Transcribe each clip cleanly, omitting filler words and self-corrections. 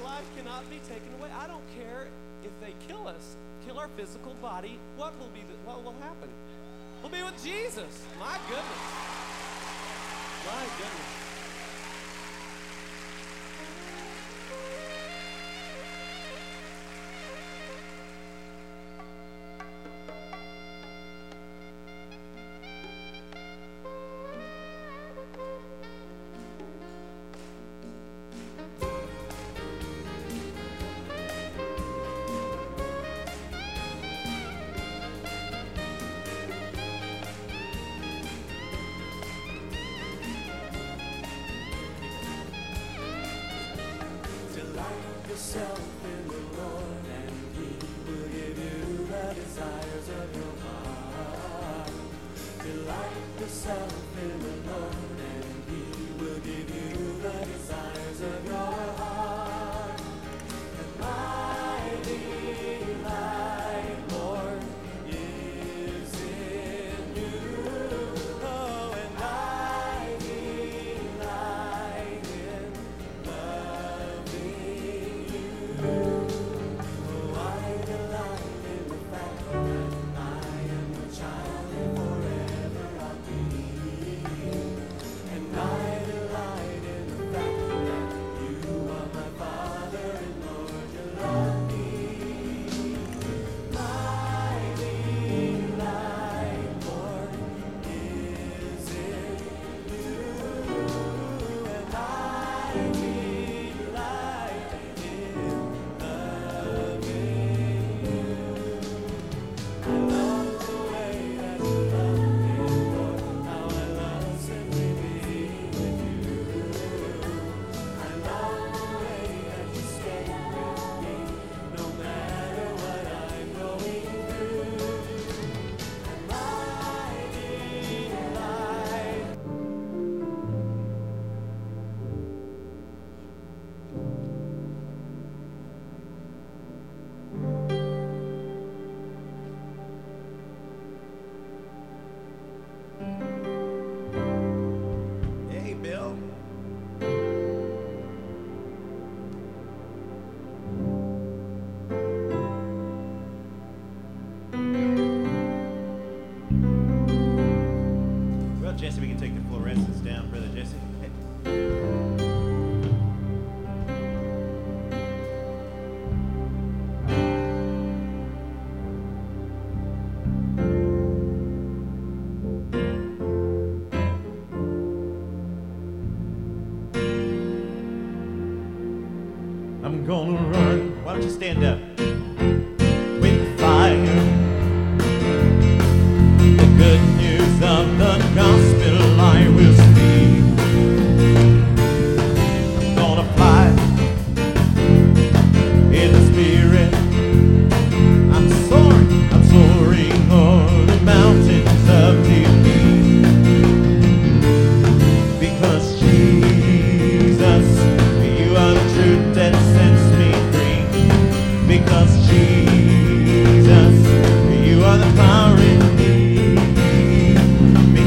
life cannot be taken away. I don't care if they kill us, kill our physical body. What will happen? We'll be with Jesus. My goodness. My goodness. Yourself in the Lord, and He will give you the desires of your heart. Delight yourself in the Lord, and He will give you the desires of your heart. And my delight, Lord, is in you. Oh, and I delight in loving you. Oh, I delight in the fact that I am your child and forever I'll be. And I delight in the fact that you are my Father and Lord, you love me. My delight, Lord, is in you. And I delight in loving you. I love the way that you love me, Lord, how I love simply being with you. I love the way that you stay with me, no matter what I'm going through. And my delight. Hey, Bill. Well, Jesse, we can take the fluorescents down, Brother Jesse. Hey. I'm gonna run. Why don't you stand up? With fire. The good news of the gospel I will speak. I'm gonna fly in the spirit. I'm soaring o'er the mountains of defeat. Because Jesus, you are the truth that sets me free. Because Jesus, you are the power in me.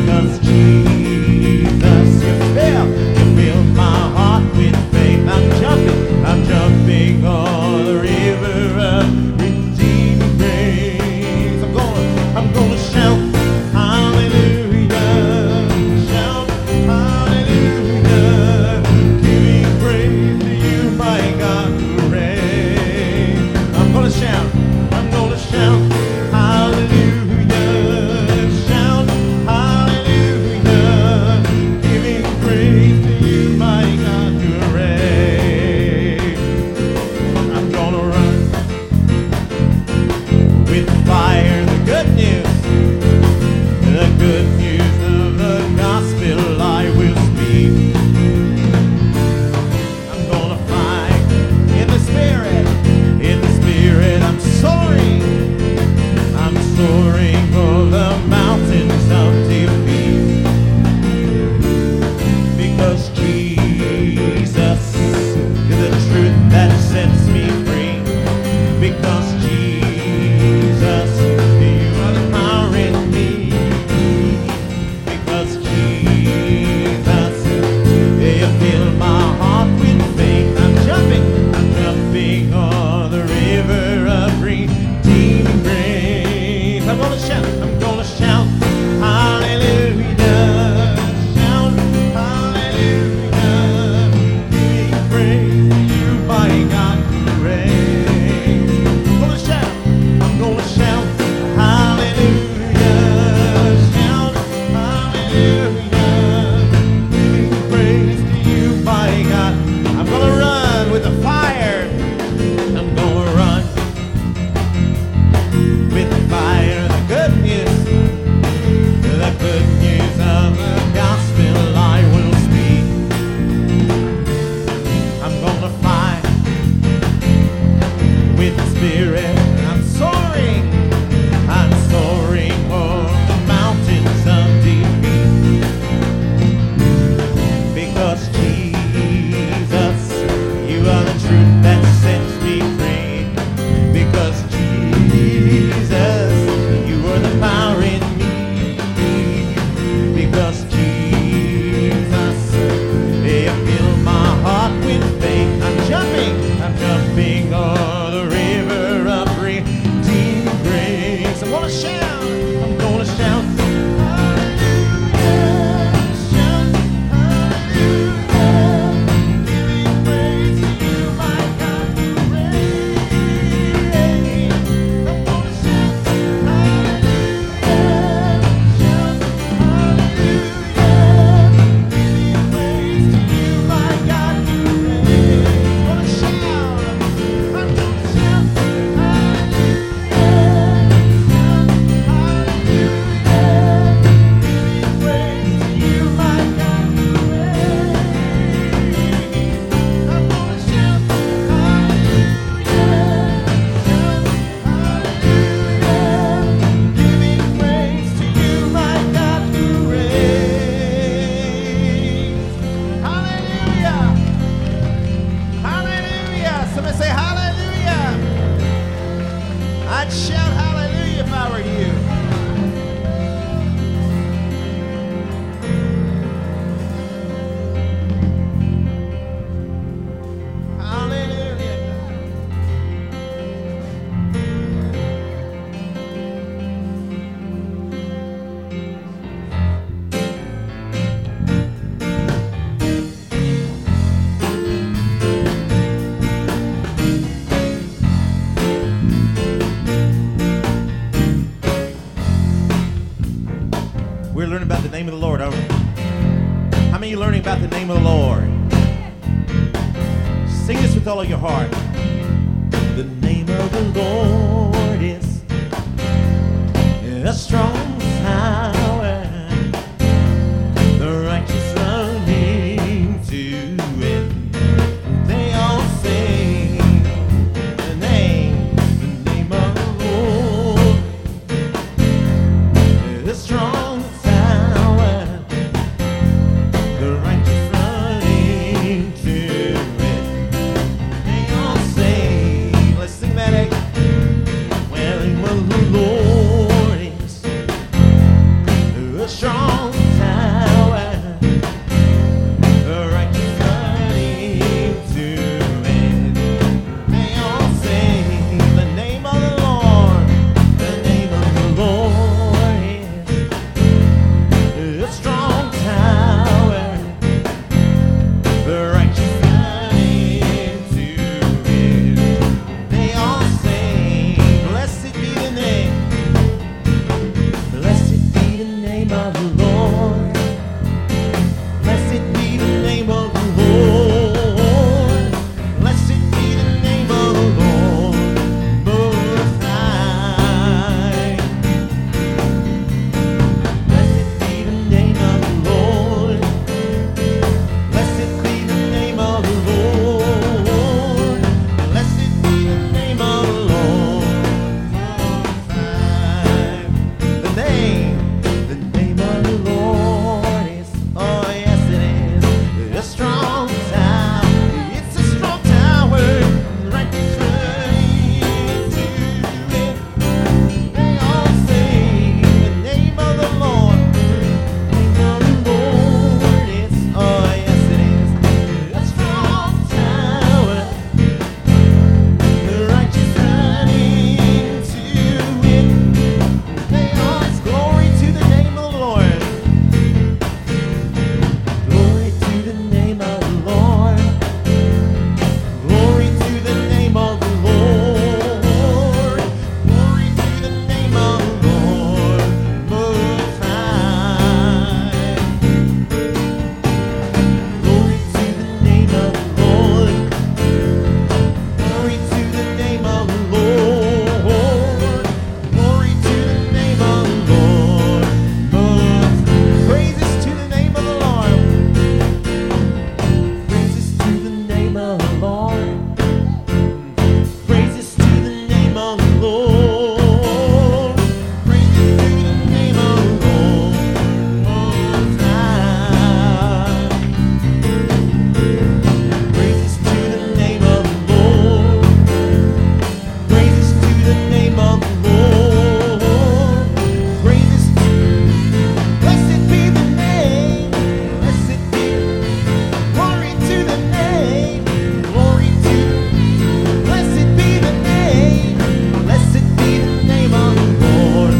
We're learning about the name of the Lord. How many of you learning about the name of the Lord? Sing this with all of your heart. The name of the Lord is a strong tower. The righteous run into it. They all sing the name of the Lord. The strong tower. The righteous run into it. They all sing. Let's sing that again. Well, the Lord is a strong tower. The righteous run into it. They all sing the name of the Lord. The name of the Lord is a strong tower. The righteous run into it. They all sing, blessed be the name. Blessed be the name of the Lord. Blessed be the name of the Lord. Blessed be the name of the Lord Most High. Blessed be the name of the Lord. Blessed be the name of the Lord. Blessed be the name of the Lord Most High. The name of the Lord is, oh yes it is, a strong tower. It's a strong tower. Righteous run into it. They all sing the name of the Lord. The name of the Lord is, oh yes it is, a strong tower. The righteous run into it. They all glory to the name of the Lord. Glory to the name of the Lord. Glory to the name of the Lord. Glory to the name of the Lord Most High. Glory to the name of the Lord. Glory to the name of the Lord. Glory to the name of the Lord Most High. Praises to the name of the Lord. Praises to the name of the Lord. Praises to the name of the Lord. Praises to the name of the Lord Most High. Praises to the name of the Lord. Praises to the name of the Lord. Praises to, blessed be the name. Blessed be, glory to the name. Glory to, blessed be the name. Blessed be the name of the Lord.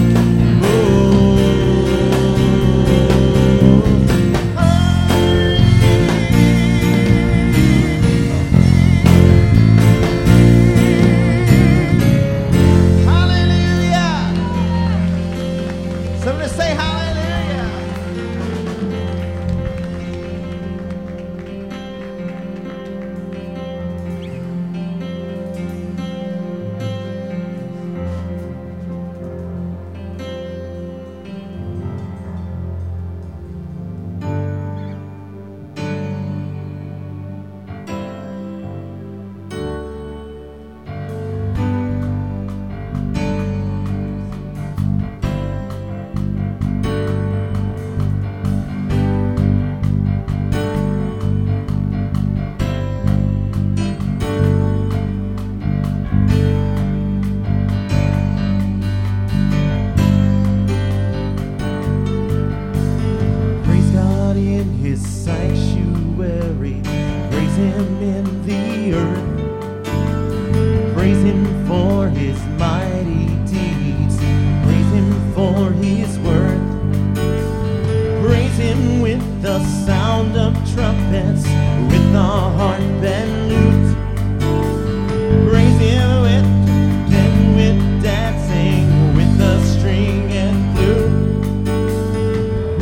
Hallelujah. Somebody say hallelujah. Praise God in His sanctuary. Praise Him in the earth. Praise Him for His mighty deeds. Praise Him for His worth. Praise Him with the sound of trumpets, with the harp and lute. Praise Him with dancing, with the string and flute.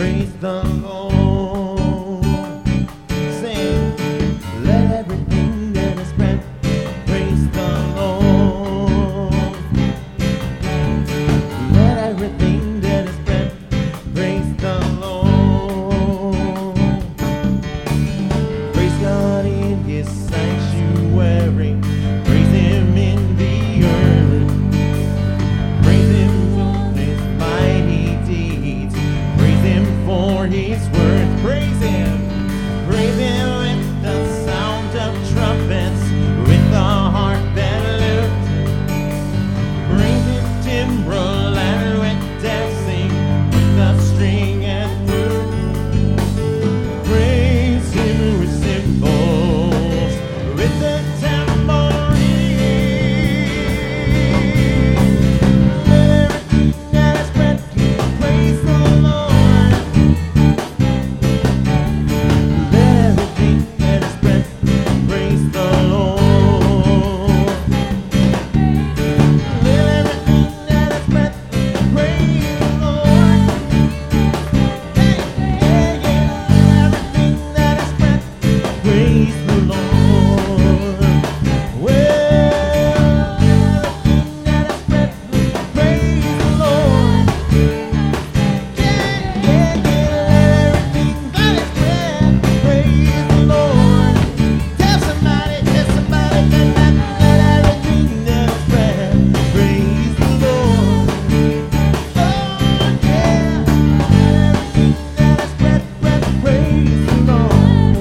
Praise the Lord. Sing, let everything that is breath praise the Lord. Let everything that is breath praise the Lord. Praise God in His sanctuary. Praise Him in the earth. Praise Him for His mighty deeds. Praise Him for His word. Praise Him. Praise Him with the sound of trumpets, with the heart that lifts. Praise Him timbrel and with dancing, with the string and flute. Praise Him with cymbals, with the tambourine. Let everything that is breath praise the Lord. Let everything that is breath praise the Lord. Let everything that is breath praise the Lord. Hey, yeah, yeah. Everything that is breath praise the Lord. Well, everything that is breath praise the Lord. Yeah, yeah, yeah. Everything that is breath praise the Lord. Tell somebody that let everything that is breath praise the Lord. Oh yeah, everything that is breath praise the Lord.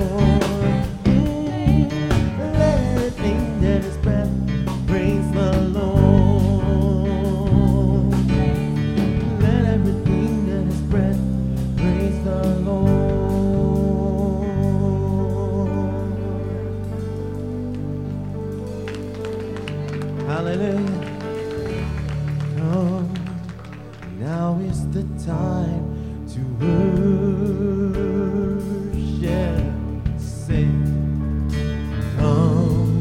Let everything that is breath praise the Lord. Let everything that is breath praise the Lord. Hallelujah. Come, now is the time to worship. Sing. Come,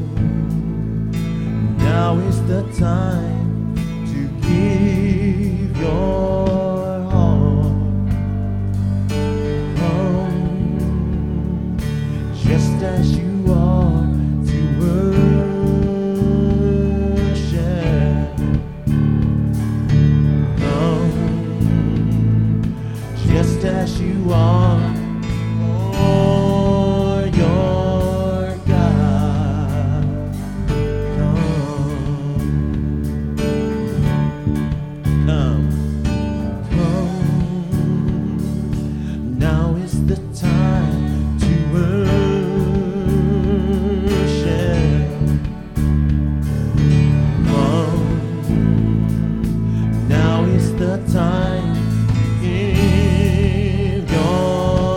now is the time to give your heart. Come, just as you are to worship. Come, just as you are for your God. Come, now is the time to worship. Come, now is the time to give your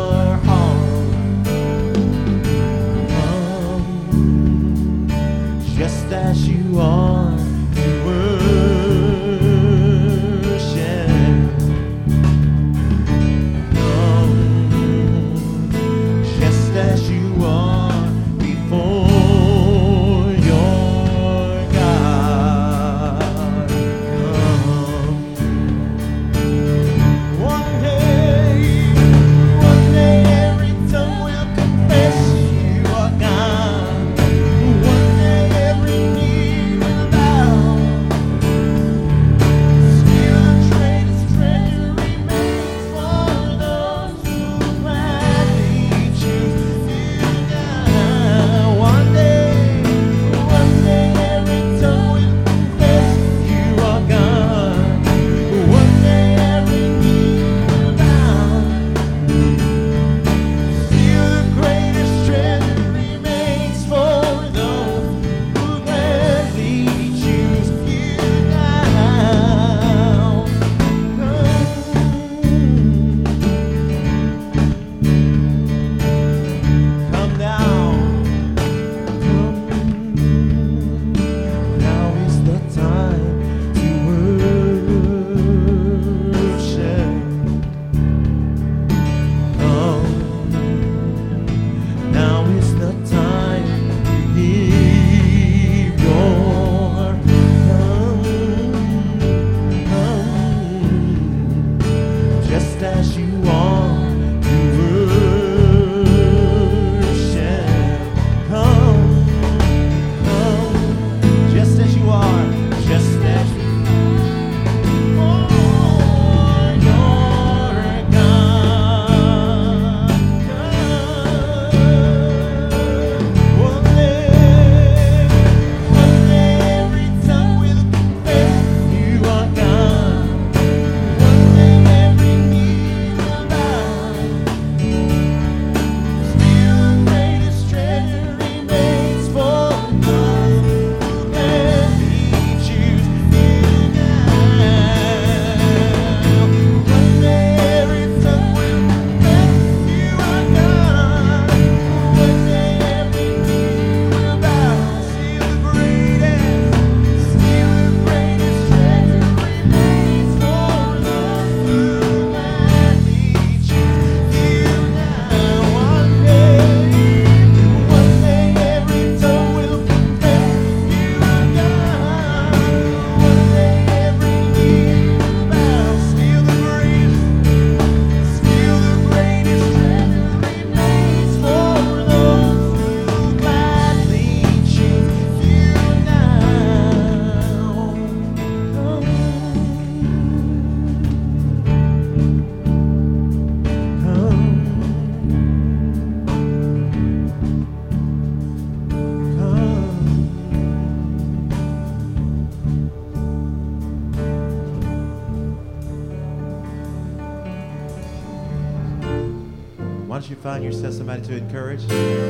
Why don't you find yourself somebody to encourage?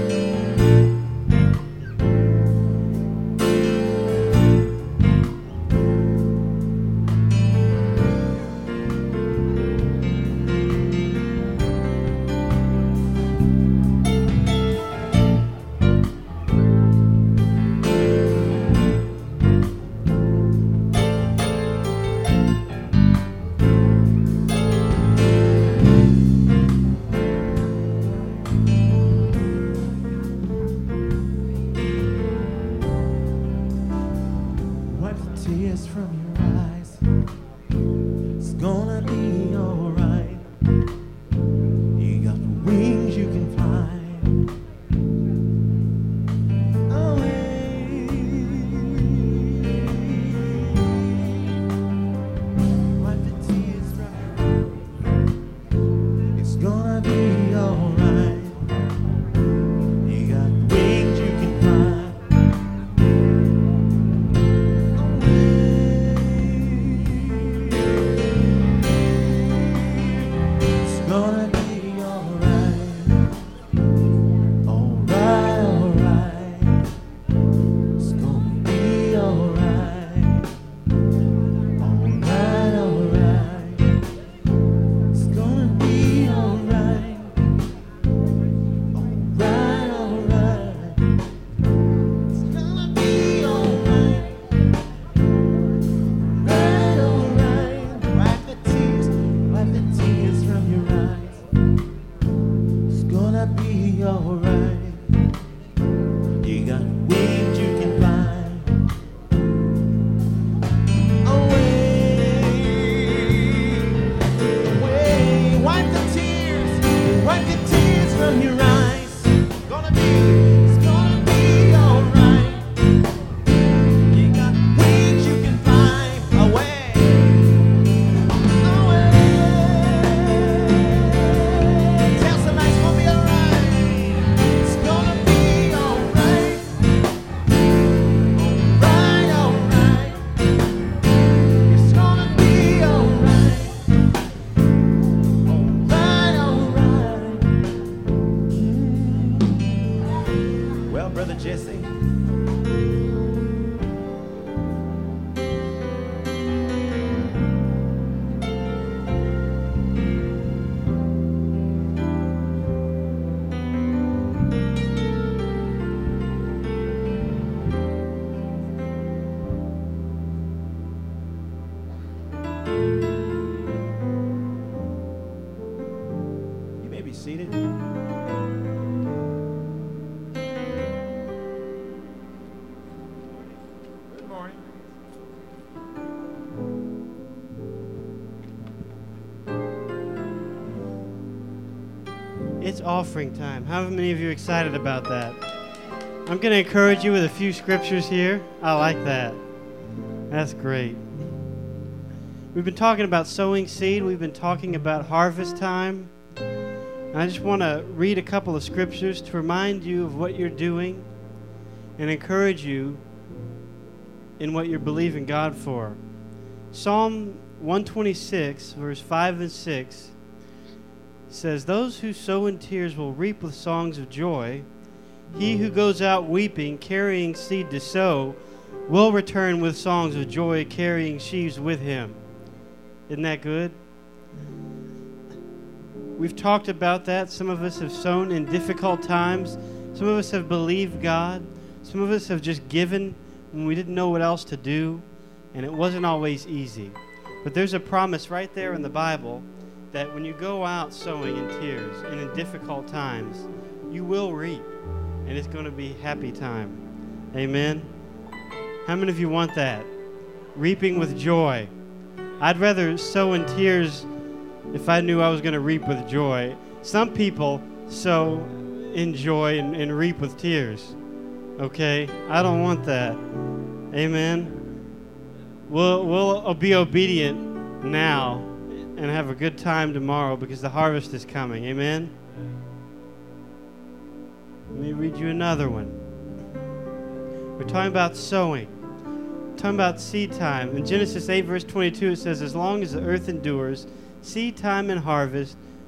Tears from your eyes. It's gonna be alright. You got wings you can fly away. Wipe the tears from your eyes. It's gonna be alright. You got wings you can fly. Seated. Good morning. It's offering time. How many of you are excited about that? I'm going to encourage you with a few scriptures here. I like that. That's great. We've been talking about sowing seed. We've been talking about harvest time. I just want to read a couple of scriptures to remind you of what you're doing and encourage you in what you're believing God for. Psalm 126, verse 5 and 6 says, "Those who sow in tears will reap with songs of joy. He who goes out weeping, carrying seed to sow, will return with songs of joy, carrying sheaves with him." Isn't that good? We've talked about that. Some of us have sown in difficult times. Some of us have believed God. Some of us have just given when we didn't know what else to do, and it wasn't always easy. But there's a promise right there in the Bible that when you go out sowing in tears and in difficult times, you will reap, and it's going to be happy time. Amen? How many of you want that? Reaping with joy. I'd rather sow in tears if I knew I was going to reap with joy. Some people sow in joy and reap with tears. Okay? I don't want that. Amen? We'll be obedient now and have a good time tomorrow because the harvest is coming. Amen? Let me read you another one. We're talking about sowing. We're talking about seed time. In Genesis 8, verse 22, it says, "As long as the earth endures, seed time and harvest,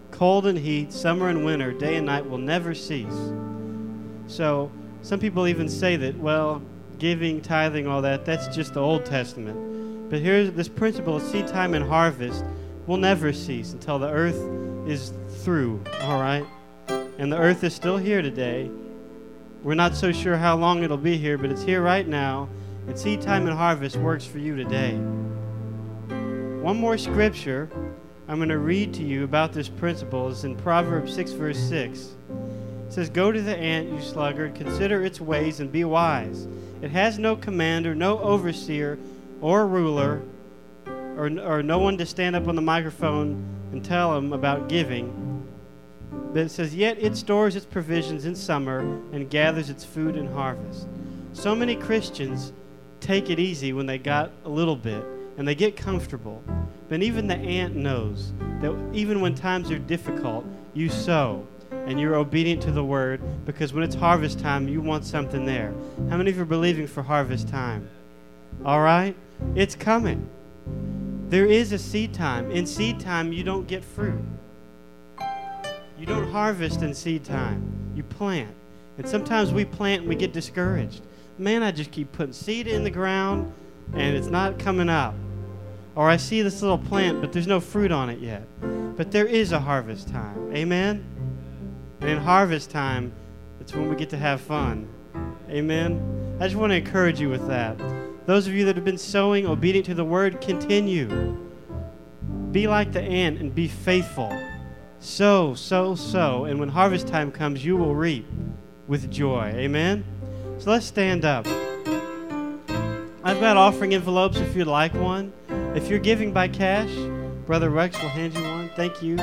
Cold and heat, summer and winter, day and night will never cease. So some people even say that, well, giving, tithing, all that, that's just the Old Testament. But here's this principle of seed time and harvest will never cease until the earth is through, all right? And the earth is still here today. We're not so sure how long it'll be here, but it's here right now. And seed time and harvest works for you today. One more scripture I'm going to read to you about this principle is in Proverbs 6, verse 6. It says, "Go to the ant, you sluggard, consider its ways and be wise. It has no commander, no overseer or ruler, or no one to stand up on the microphone and tell him about giving." But it says, "Yet it stores its provisions in summer and gathers its food in harvest." So many Christians take it easy when they got a little bit and they get comfortable. But even the ant knows that even when times are difficult, you sow and you're obedient to the word, because when it's harvest time, you want something there. How many of you are believing for harvest time? All right? It's coming. There is a seed time. In seed time, you don't get fruit. You don't harvest in seed time. You plant. And sometimes we plant and we get discouraged. Man, I just keep putting seed in the ground and it's not coming up. Or I see this little plant, but there's no fruit on it yet. But there is a harvest time. Amen? And in harvest time, it's when we get to have fun. Amen? I just want to encourage you with that. Those of you that have been sowing, obedient to the word, continue. Be like the ant and be faithful. Sow, sow, sow. And when harvest time comes, you will reap with joy. Amen? So let's stand up. I've got offering envelopes if you'd like one. If you're giving by cash, Brother Rex will hand you one. Thank you.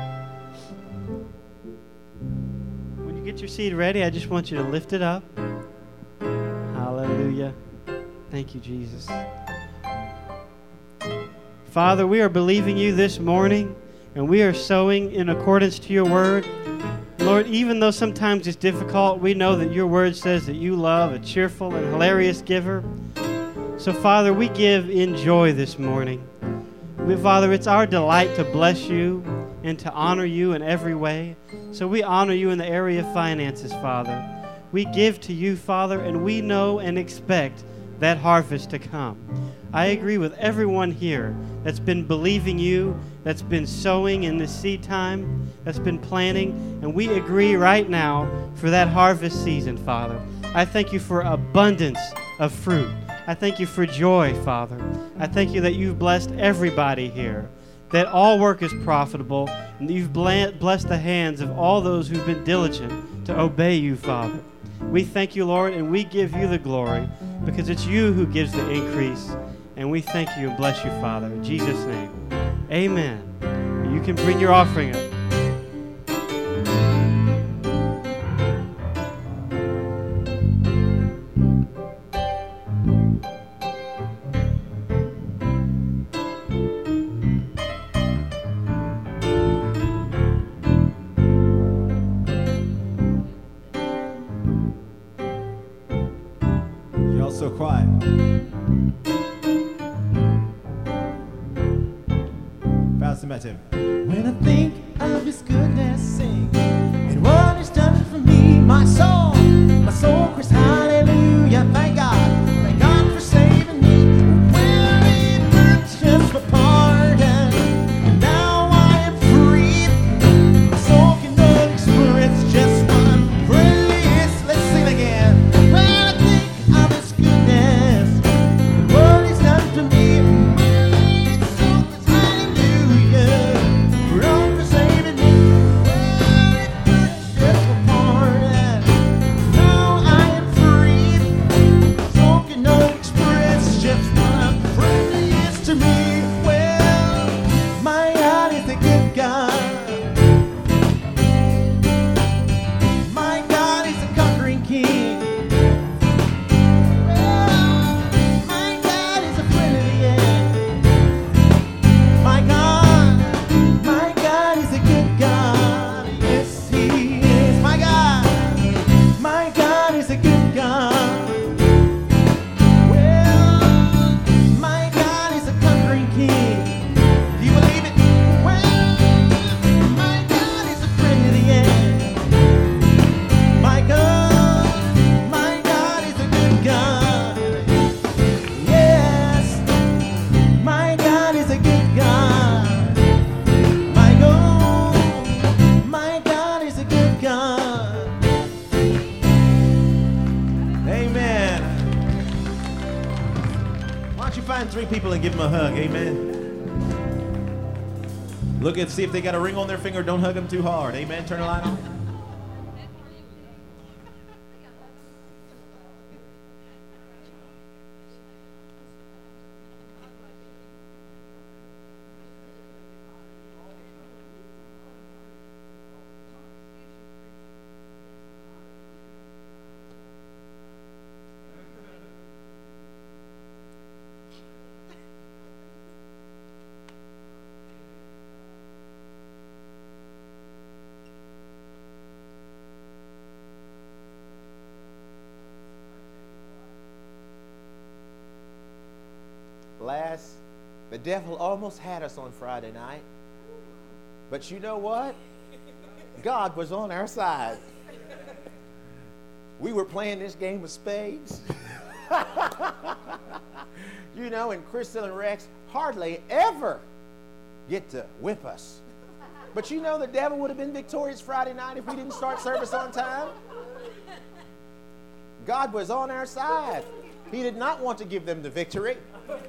When you get your seed ready, I just want you to lift it up. Hallelujah. Thank you, Jesus. Father, we are believing you this morning, and we are sowing in accordance to your word. Lord, even though sometimes it's difficult, we know that your word says that you love a cheerful and hilarious giver. So, Father, we give in joy this morning. Father, it's our delight to bless you and to honor you in every way. So we honor you in the area of finances, Father. We give to you, Father, and we know and expect that harvest to come. I agree with everyone here that's been believing you, that's been sowing in this seed time, that's been planting, and we agree right now for that harvest season, Father. I thank you for abundance of fruit. I thank you for joy, Father. I thank you that you've blessed everybody here, that all work is profitable, and that you've blessed the hands of all those who've been diligent to obey you, Father. We thank you, Lord, and we give you the glory, because it's you who gives the increase. And we thank you and bless you, Father. In Jesus' name, amen. You can bring your offering up. You're all so quiet. Met him. When I think of his goodness, sing, and what he's done for me, my soul cries hallelujah. Thank God for saving me. When he purchased my pardon, and now I am free. My soul cannot express just one praise. Let's sing again. When I think of his goodness, and what he's done for me. Free. 3 people and give them a hug. Amen. Look and see if they got a ring on their finger. Don't hug them too hard. Amen. Turn the light on. The devil almost had us on Friday night. But you know what? God was on our side. We were playing this game of spades. You know, and Crystal and Rex hardly ever get to whip us. But you know the devil would have been victorious Friday night if we didn't start service on time. God was on our side. He did not want to give them the victory.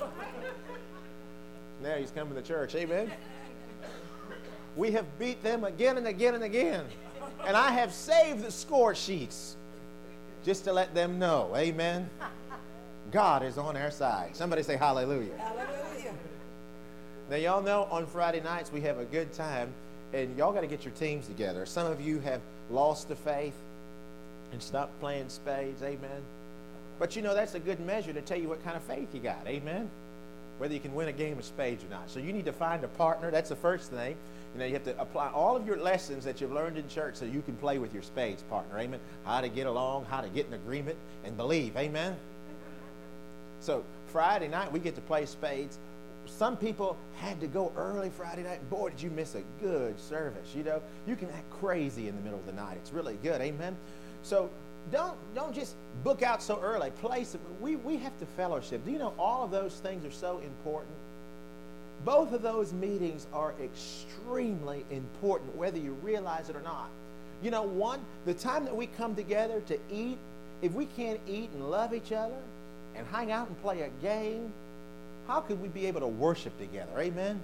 Now he's coming to church. Amen. We have beat them again and again and again. And I have saved the score sheets just to let them know. Amen. God is on our side. Somebody say hallelujah. Hallelujah. Now y'all know on Friday nights we have a good time, and y'all got to get your teams together. Some of you have lost the faith and stopped playing spades. Amen. But you know that's a good measure to tell you what kind of faith you got. Amen. Whether you can win a game of spades or not. So you need to find a partner. That's the first thing. You know, you have to apply all of your lessons that you've learned in church so you can play with your spades partner. Amen. How to get along, how to get in agreement, and believe. Amen. So Friday night we get to play spades. Some people had to go early Friday night. Boy, did you miss a good service. You know, you can act crazy in the middle of the night. It's really good. Amen. So don't just book out so early. We have to fellowship. Do you know all of those things are so important? Both of those meetings are extremely important, whether you realize it or not. You know, one, the time that we come together to eat, if we can't eat and love each other and hang out and play a game, how could we be able to worship together? Amen?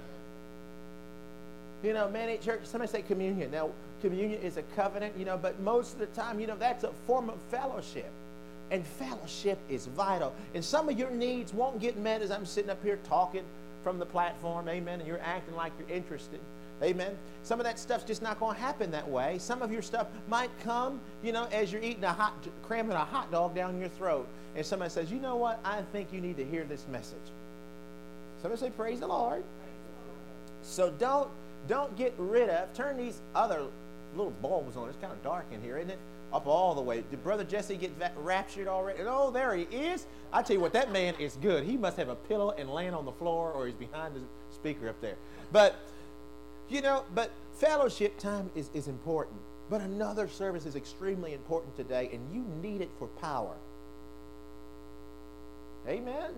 You know, many churches, somebody say communion. Now, communion is a covenant, you know, but most of the time, you know, that's a form of fellowship. And fellowship is vital. And some of your needs won't get met as I'm sitting up here talking from the platform, amen, and you're acting like you're interested, amen. Some of that stuff's just not going to happen that way. Some of your stuff might come, you know, as you're eating cramming a hot dog down your throat, and somebody says, you know what, I think you need to hear this message. Somebody say, praise the Lord. So don't get rid of, turn these other little bulbs on. It's kind of dark in here, isn't it? Up all the way. Did Brother Jesse get raptured already? Oh, there he is. I tell you what, that man is good. He must have a pillow and laying on the floor, or he's behind the speaker up there. But, you know, but fellowship time is important. But another service is extremely important today, and you need it for power. Amen?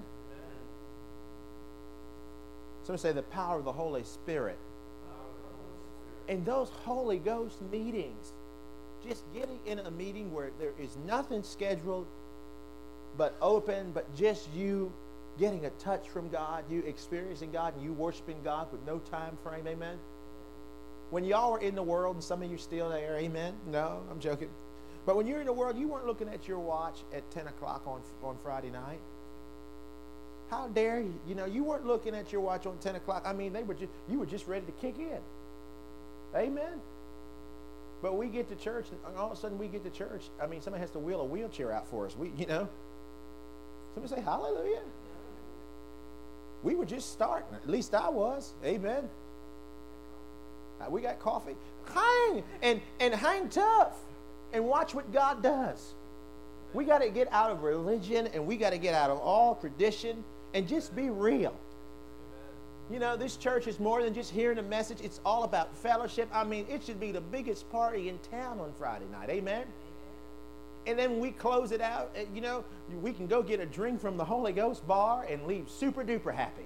Somebody say the power of the Holy Spirit. And those Holy Ghost meetings, just getting in a meeting where there is nothing scheduled but open, but just you getting a touch from God, you experiencing God, and you worshiping God with no time frame, amen? When y'all were in the world, and some of you still there, amen? No, I'm joking. But when you're in the world, you weren't looking at your watch at 10 o'clock on Friday night. How dare you? You know, you weren't looking at your watch on 10 o'clock. I mean, you were just ready to kick in. Amen? But we get to church, and all of a sudden we get to church. I mean, somebody has to wheel a wheelchair out for us. You know. Somebody say, hallelujah. We were just starting. At least I was. Amen. We got coffee. Hang and hang tough and watch what God does. We got to get out of religion, and we got to get out of all tradition and just be real. You know, this church is more than just hearing a message. It's all about fellowship. I mean, it should be the biggest party in town on Friday night. Amen? And then we close it out. You know, we can go get a drink from the Holy Ghost bar and leave super duper happy.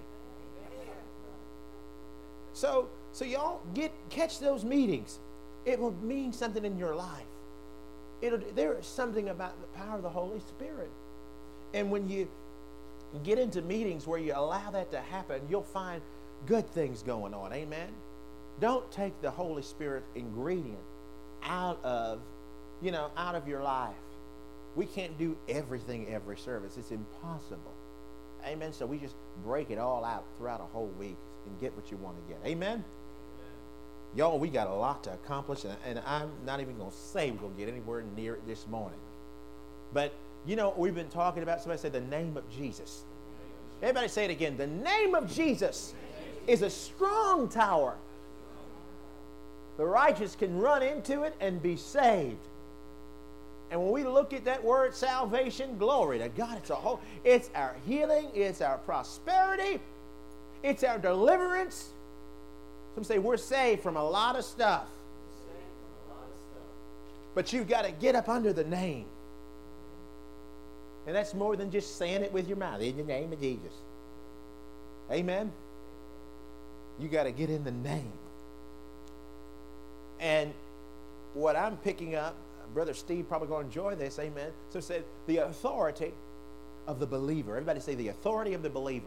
So y'all catch those meetings. It will mean something in your life. There is something about the power of the Holy Spirit. And when you and get into meetings where you allow that to happen, you'll find good things going on. Amen? Don't take the Holy Spirit ingredient out of your life. We can't do everything every service. It's impossible. Amen? So we just break it all out throughout a whole week and get what you want to get. Amen? Y'all, we got a lot to accomplish, and I'm not even going to say we're going to get anywhere near it this morning. But, we've been talking about, somebody say the name of Jesus. Everybody say it again. The name of Jesus is a strong tower. The righteous can run into it and be saved. And when we look at that word salvation, glory to God, it's our healing, it's our prosperity, it's our deliverance. Some say we're saved from a lot of stuff. But you've got to get up under the name. And that's more than just saying it with your mouth. In the name of Jesus. Amen? You got to get in the name. And what I'm picking up, Brother Steve probably going to enjoy this, amen. So it said, the authority of the believer. Everybody say the authority of the believer.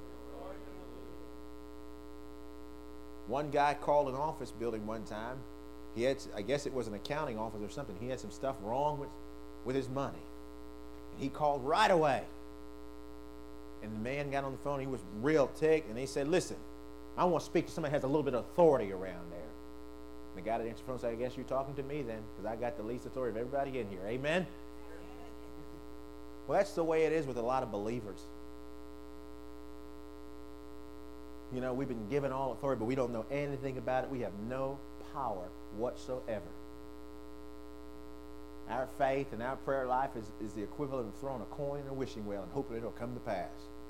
One guy called an office building one time. He had, I guess it was an accounting office or something. He had some stuff wrong with his money. And he called right away. And the man got on the phone. He was real ticked. And he said, listen, I want to speak to somebody who has a little bit of authority around there. And the guy that answered the phone said, I guess you're talking to me then, because I got the least authority of everybody in here. Amen? Well, that's the way it is with a lot of believers. We've been given all authority, but we don't know anything about it. We have no power whatsoever. Our faith and our prayer life is the equivalent of throwing a coin in a wishing well and hoping it'll come to pass.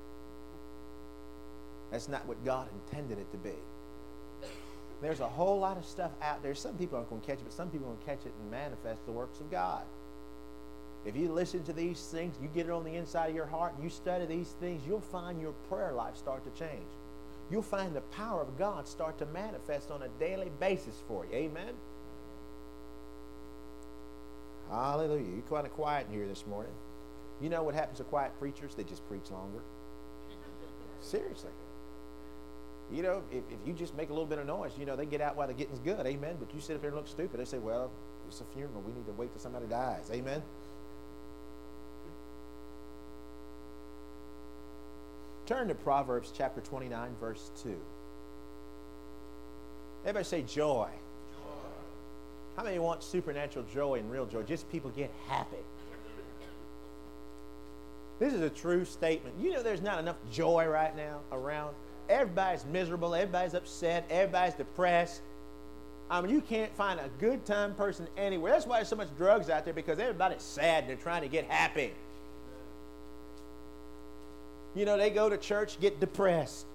That's not what God intended it to be. There's a whole lot of stuff out there. Some people aren't going to catch it, but some people are going to catch it and manifest the works of God. If you listen to these things, you get it on the inside of your heart, and you study these things, you'll find your prayer life start to change. You'll find the power of God start to manifest on a daily basis for you. Amen? Hallelujah. You're kind of quiet in here this morning. You know what happens to quiet preachers? They just preach longer. Seriously. If you just make a little bit of noise, they get out while the getting's good. Amen? But you sit up there and look stupid. They say, well, it's a funeral. We need to wait till somebody dies. Amen? Turn to Proverbs chapter 29, verse 2. Everybody say joy. How many want supernatural joy and real joy? Just people get happy. This is a true statement. There's not enough joy right now around. Everybody's miserable. Everybody's upset. Everybody's depressed. You can't find a good time person anywhere. That's why there's so much drugs out there, because everybody's sad and they're trying to get happy. They go to church, get depressed.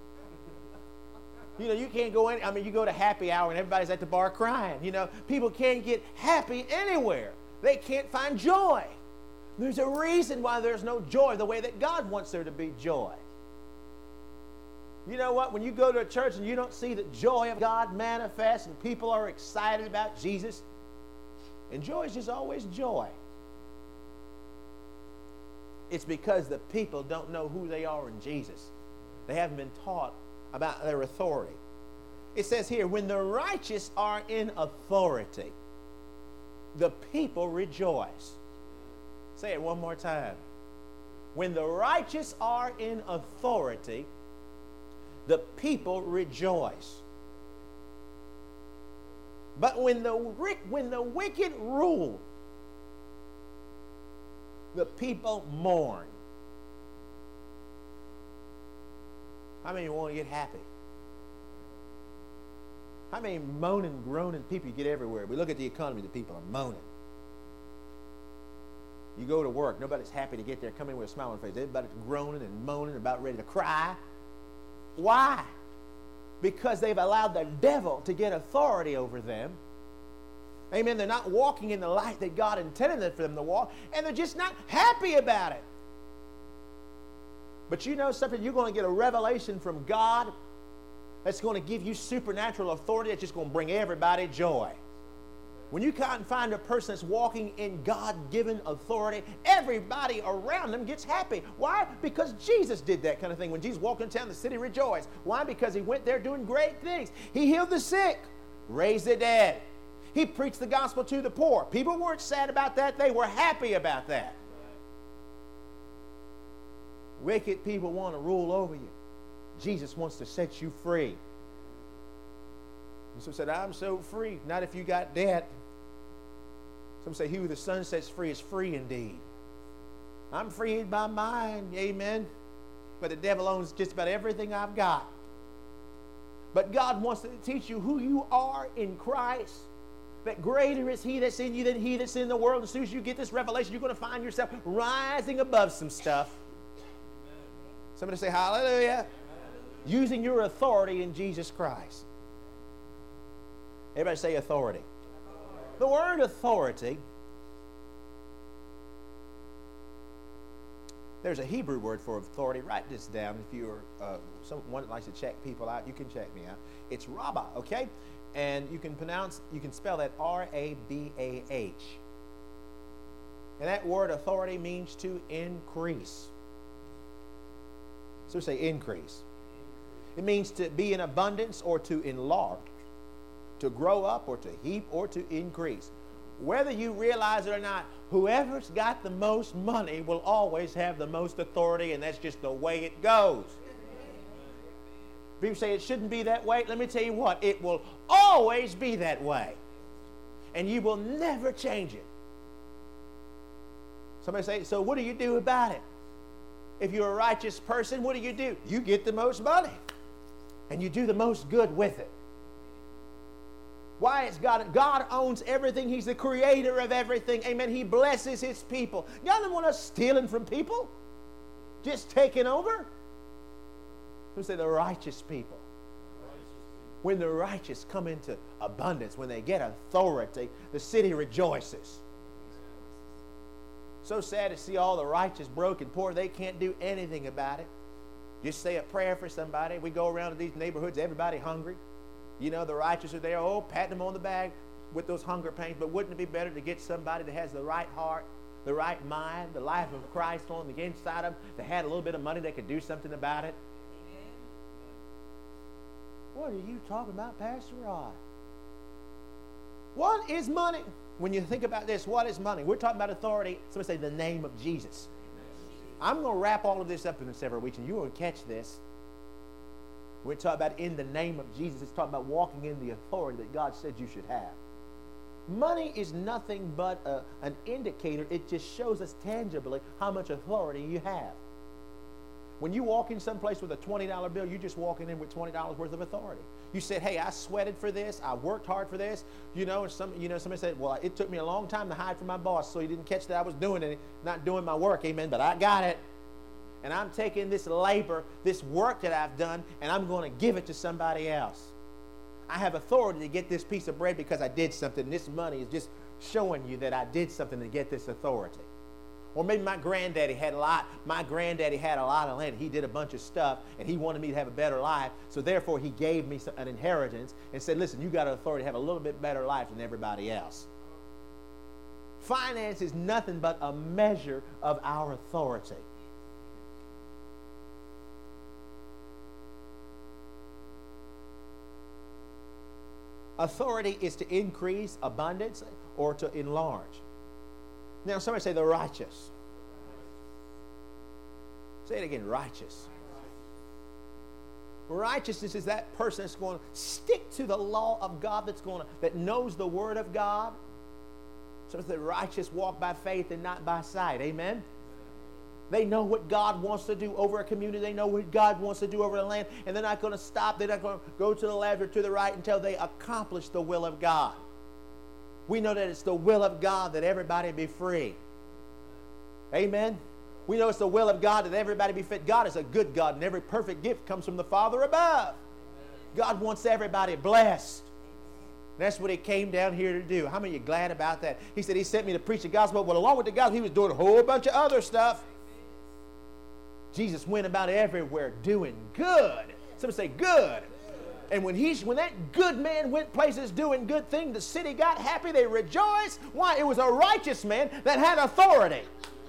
You can't go in. You go to happy hour and everybody's at the bar crying. People can't get happy anywhere. They can't find joy. There's a reason why there's no joy the way that God wants there to be joy. You know what? When you go to a church and you don't see the joy of God manifest and people are excited about Jesus, and joy is just always joy. It's because the people don't know who they are in Jesus. They haven't been taught about their authority. It says here, when the righteous are in authority, the people rejoice. Say it one more time. When the righteous are in authority, the people rejoice. But when the wicked rule, the people mourn. How many want to get happy? How many moaning, groaning people you get everywhere? We look at the economy, the people are moaning. You go to work, nobody's happy to get there, come in with a smile on their face. Everybody's groaning and moaning, about ready to cry. Why? Because they've allowed the devil to get authority over them. Amen. They're not walking in the light that God intended for them to walk, and they're just not happy about it. But you know something? You're going to get a revelation from God that's going to give you supernatural authority that's just going to bring everybody joy. When you can't find a person that's walking in God-given authority, everybody around them gets happy. Why? Because Jesus did that kind of thing. When Jesus walked in town, the city rejoiced. Why? Because he went there doing great things. He healed the sick, raised the dead. He preached the gospel to the poor. People weren't sad about that. They were happy about that. Wicked people want to rule over you. Jesus wants to set you free. And some said, I'm so free. Not if you got debt. Some say, he who the Son sets free is free indeed. I'm freed by mine, amen. But the devil owns just about everything I've got. But God wants to teach you who you are in Christ. That greater is he that's in you than he that's in the world. As soon as you get this revelation, you're going to find yourself rising above some stuff. Somebody say hallelujah. Using your authority in Jesus Christ. Everybody say authority. The word authority, there's a Hebrew word for authority. Write this down if you're someone that likes to check people out. You can check me out. It's Rabbah, okay? And you can spell that R-A-B-A-H. And that word authority means to increase. So say increase. It means to be in abundance or to enlarge, to grow up or to heap or to increase. Whether you realize it or not, whoever's got the most money will always have the most authority, and that's just the way it goes. People say it shouldn't be that way. Let me tell you what, it will always be that way. And you will never change it. Somebody say, so what do you do about it? If you're a righteous person, what do? You get the most money. And you do the most good with it. Why? It's God. God owns everything. He's the creator of everything. Amen. He blesses his people. God doesn't want us stealing from people. Just taking over. Who say the righteous people? When the righteous come into abundance, when they get authority, the city rejoices. So sad to see all the righteous broken poor. They can't do anything about it. Just say a prayer for somebody. We go around to these neighborhoods, everybody hungry. You know, the righteous are there, patting them on the back with those hunger pains. But wouldn't it be better to get somebody that has the right heart, the right mind, the life of Christ on the inside of them, that had a little bit of money that could do something about it? Amen. What are you talking about, Pastor Rod? What is money? When you think about this, what is money? We're talking about authority. Somebody say the name of Jesus. I'm going to wrap all of this up in several weeks, and you're going to catch this. We're talking about in the name of Jesus. It's talking about walking in the authority that God said you should have. Money is nothing but an indicator. It just shows us tangibly how much authority you have. When you walk in someplace with a $20 bill, you're just walking in with $20 worth of authority. You said, hey, I sweated for this. I worked hard for this. And somebody said, well, it took me a long time to hide from my boss, so he didn't catch that I was not doing my work, amen, but I got it. And I'm taking this labor, this work that I've done, and I'm going to give it to somebody else. I have authority to get this piece of bread because I did something. This money is just showing you that I did something to get this authority. Or maybe my granddaddy had a lot of land. He did a bunch of stuff, and he wanted me to have a better life. So therefore, he gave me an inheritance and said, listen, you got authority to have a little bit better life than everybody else. Finance is nothing but a measure of our authority. Authority is to increase abundance or to enlarge. Now, somebody say the righteous. Say it again, righteous. Righteousness is that person that's going to stick to the law of God, that knows the Word of God. So the righteous walk by faith and not by sight. Amen? They know what God wants to do over a community. They know what God wants to do over the land. And they're not going to stop. They're not going to go to the left or to the right until they accomplish the will of God. We know that it's the will of God that everybody be free. Amen? We know it's the will of God that everybody be fit. God is a good God, and every perfect gift comes from the Father above. God wants everybody blessed. That's what he came down here to do. How many of you glad about that? He said he sent me to preach the gospel. Well, along with the gospel, he was doing a whole bunch of other stuff. Jesus went about everywhere doing good. Somebody say good. And when that good man went places doing good things, the city got happy, they rejoiced. Why? It was a righteous man that had authority.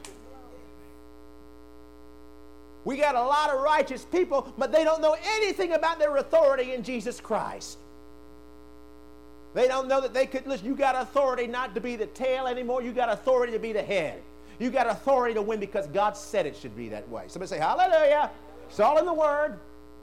We got a lot of righteous people, but they don't know anything about their authority in Jesus Christ. They don't know that they could, listen, you got authority not to be the tail anymore. You got authority to be the head. You got authority to win because God said it should be that way. Somebody say, hallelujah. It's all in the Word.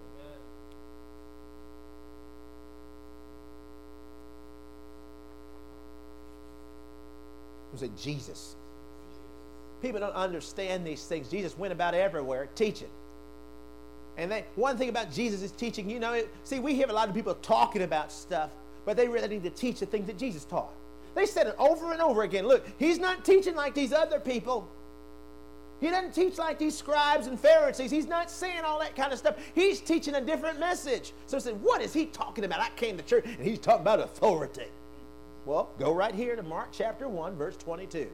Say Jesus. People don't understand these things. Jesus went about everywhere teaching. And one thing about Jesus' teaching, you know, see, we hear a lot of people talking about stuff, but they really need to teach the things that Jesus taught. They said it over and over again. Look, he's not teaching like these other people. He doesn't teach like these scribes and Pharisees. He's not saying all that kind of stuff. He's teaching a different message. So I said, what is he talking about? I came to church and he's talking about authority. Well, go right here to Mark chapter 1, verse 22.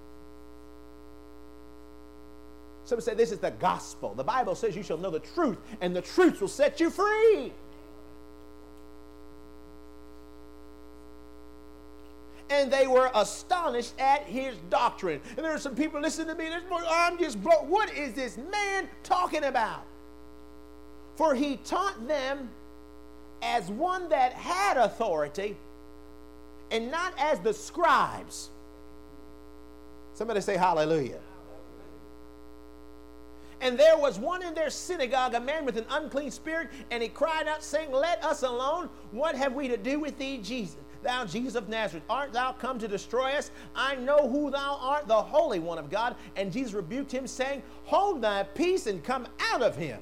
Some say this is the gospel. The Bible says you shall know the truth, and the truth will set you free. And they were astonished at his doctrine. And there are some people listening to me, I'm just blown. What is this man talking about? For he taught them as one that had authority, and not as the scribes. Somebody say hallelujah. And there was one in their synagogue, a man with an unclean spirit, and he cried out, saying, let us alone. What have we to do with thee, Jesus? Thou Jesus of Nazareth, art thou come to destroy us? I know who thou art, the Holy One of God. And Jesus rebuked him, saying, hold thy peace and come out of him.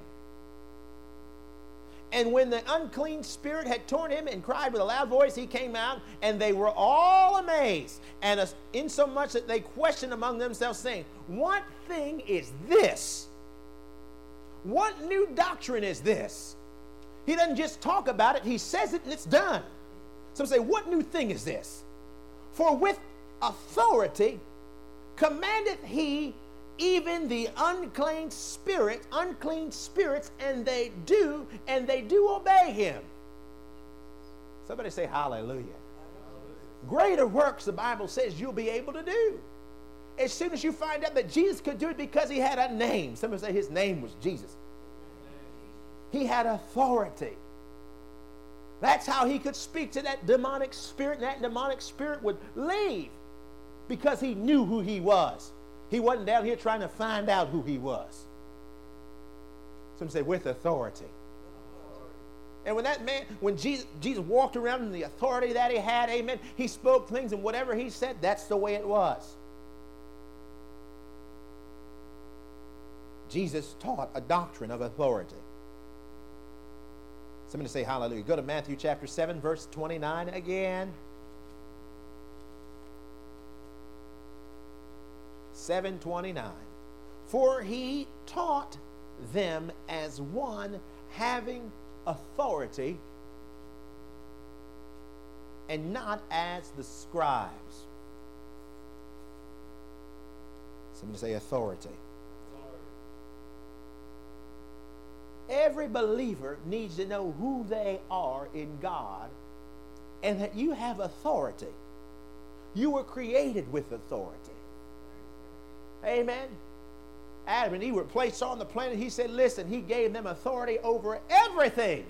And when the unclean spirit had torn him and cried with a loud voice, he came out, and they were all amazed, and insomuch that they questioned among themselves, saying, what thing is this? What new doctrine is this? He doesn't just talk about it, he says it and it's done. Some say, what new thing is this? For with authority commandeth he even the unclean spirits, and they do obey him. Somebody say hallelujah. Greater works, the Bible says, you'll be able to do. As soon as you find out that Jesus could do it because he had a name. Somebody say his name was Jesus. He had authority. That's how he could speak to that demonic spirit, and that demonic spirit would leave because he knew who he was. He wasn't down here trying to find out who he was. Some say with authority. And when Jesus walked around in the authority that he had, amen, he spoke things, and whatever he said, that's the way it was. Jesus taught a doctrine of authority. Somebody say hallelujah. Go to Matthew chapter 7, verse 29 again. 7:29. For he taught them as one having authority, and not as the scribes. Somebody say authority. Every believer needs to know who they are in God, and that you have authority. You were created with authority. Amen. Adam and Eve were placed on the planet. He said, listen, he gave them authority over everything.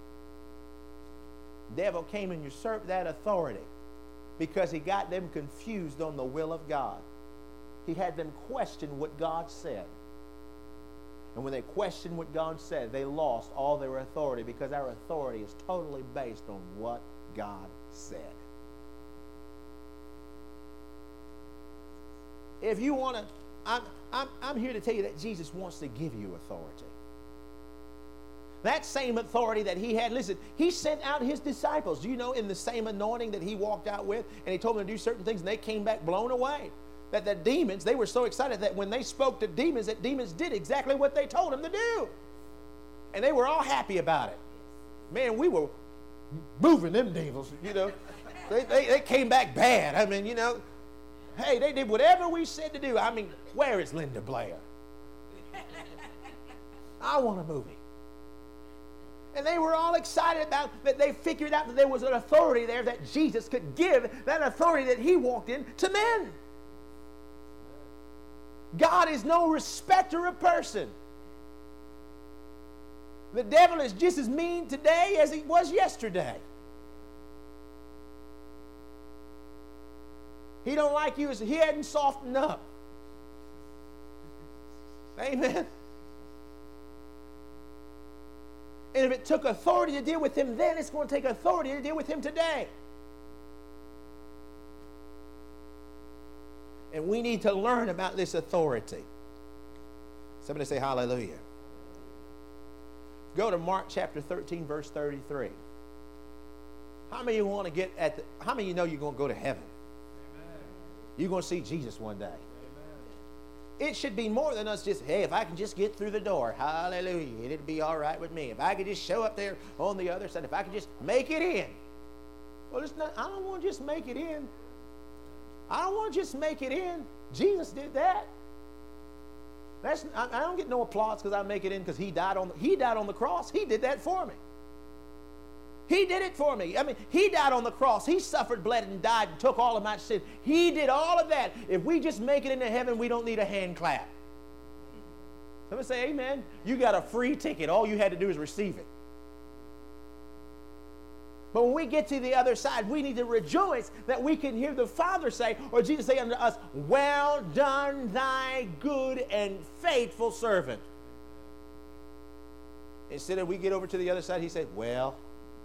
The devil came and usurped that authority because he got them confused on the will of God. He had them question what God said. And when they questioned what God said, they lost all their authority, because our authority is totally based on what God said. If you want to, I'm here to tell you that Jesus wants to give you authority. That same authority that he had, listen, he sent out his disciples, do you know, in the same anointing that he walked out with, and he told them to do certain things, and they came back blown away. That the demons, they were so excited that when they spoke to demons, that demons did exactly what they told them to do. And they were all happy about it. Man, we were moving them devils, you know. They came back bad. I mean, you know, hey, they did whatever we said to do. I mean, where is Linda Blair? I want a movie. And they were all excited about that. They figured out that there was an authority there that Jesus could give, that authority that he walked in to men. God is no respecter of person. The devil is just as mean today as he was yesterday. He don't like you as he hadn't softened up. Amen. And if it took authority to deal with him then, it's going to take authority to deal with him today. And we need to learn about this authority. Somebody say hallelujah. Go to Mark chapter 13, verse 33. How many of you want to get at the, how many of you know you're going to go to heaven? Amen. You're going to see Jesus one day. Amen. It should be more than us just, hey, if I can just get through the door, hallelujah, it'd be all right with me. If I could just show up there on the other side, if I could just make it in. Well, it's not, I don't want to just make it in. I don't want to just make it in. Jesus did that. I don't get no applause because I make it in because he died on the cross. He did that for me. He did it for me. I mean, he died on the cross. He suffered, bled, and died and took all of my sin. He did all of that. If we just make it into heaven, we don't need a hand clap. Somebody say amen. You got a free ticket. All you had to do is receive it. But when we get to the other side, we need to rejoice that we can hear the Father say, or Jesus say unto us, well done, thy good and faithful servant. Instead of we get over to the other side, he said, well,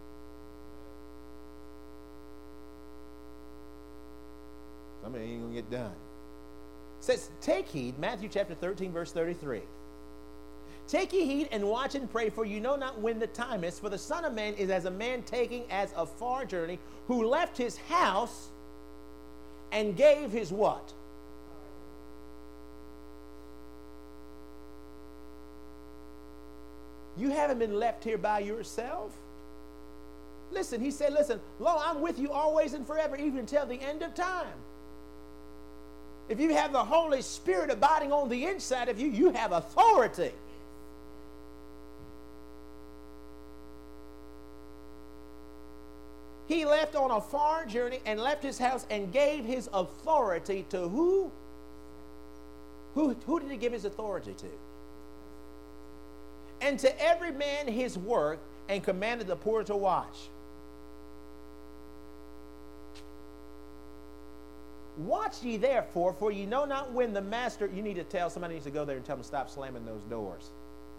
somebody ain't going to get done. It says, take heed, Matthew chapter 13, verse 33. Take ye heed and watch and pray, for you know not when the time is. For the Son of Man is as a man taking as a far journey, who left his house and gave his what? You haven't been left here by yourself. Listen, he said, listen, lo, I'm with you always and forever, even until the end of time. If you have the Holy Spirit abiding on the inside of you, you have authority. He left on a far journey and left his house and gave his authority to who? Who did he give his authority to? And to every man his work, and commanded the poor to watch. Watch ye therefore, for ye know not when the master, you need to tell, somebody needs to go there and tell them to stop slamming those doors.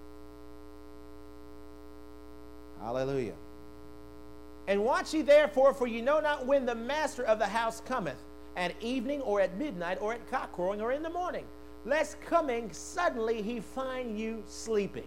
Hallelujah. And watch ye therefore, for ye know not when the master of the house cometh, at evening or at midnight or at cockcrowing or in the morning, lest coming suddenly he find you sleeping.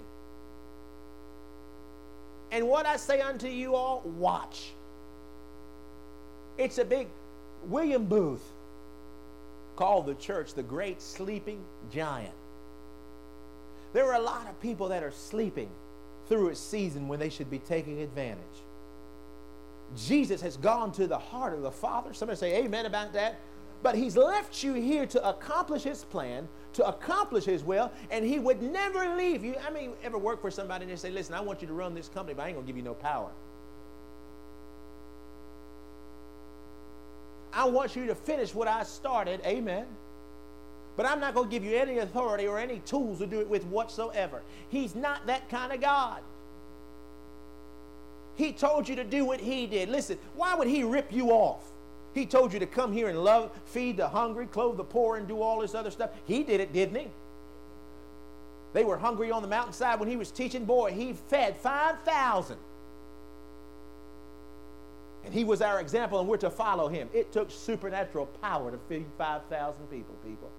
And what I say unto you all, watch. It's a big William Booth called the church the great sleeping giant. There are a lot of people that are sleeping through a season when they should be taking advantage. Jesus has gone to the heart of the Father. Somebody say amen about that. But he's left you here to accomplish his plan, to accomplish his will, and he would never leave you. I mean, you ever work for somebody and they say, listen, I want you to run this company, but I ain't going to give you no power. I want you to finish what I started, amen. But I'm not going to give you any authority or any tools to do it with whatsoever. He's not that kind of God. He told you to do what he did. Listen, why would he rip you off? He told you to come here and love, feed the hungry, clothe the poor, and do all this other stuff. He did it, didn't he? They were hungry on the mountainside when he was teaching. Boy, he fed 5,000. And he was our example, and we're to follow him. It took supernatural power to feed 5,000 people.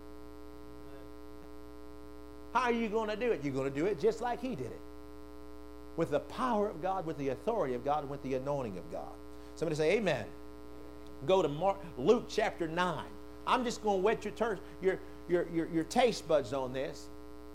How are you going to do it? You're going to do it just like he did it. With the power of God, with the authority of God, and with the anointing of God. Somebody say amen. Go to Luke chapter 9. I'm just going to wet your taste buds on this.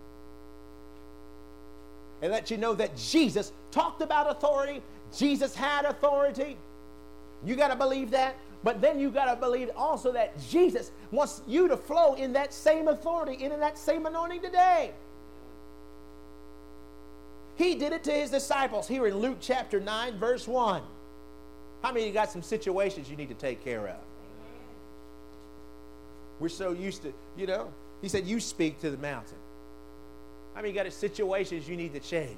And let you know that Jesus talked about authority. Jesus had authority. You got to believe that. But then you got to believe also that Jesus wants you to flow in that same authority and in that same anointing today. He did it to his disciples here in Luke chapter 9, verse 1. How many of you got some situations you need to take care of? We're so used to, he said, you speak to the mountain. How many of you got situations you need to change?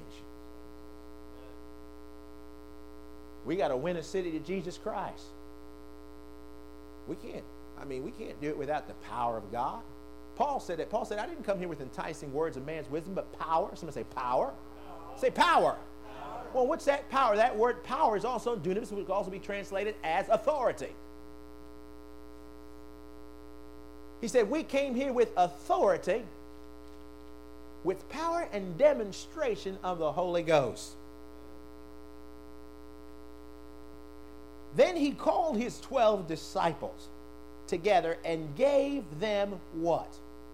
We got to win a city to Jesus Christ. We can't do it without the power of God. Paul said that. Paul said, I didn't come here with enticing words of man's wisdom, but power. Somebody say power. Say power. Well, what's that power? That word power is also dunamis, which could also be translated as authority. He said, we came here with authority, with power and demonstration of the Holy Ghost. Then he called his 12 disciples together and gave them what?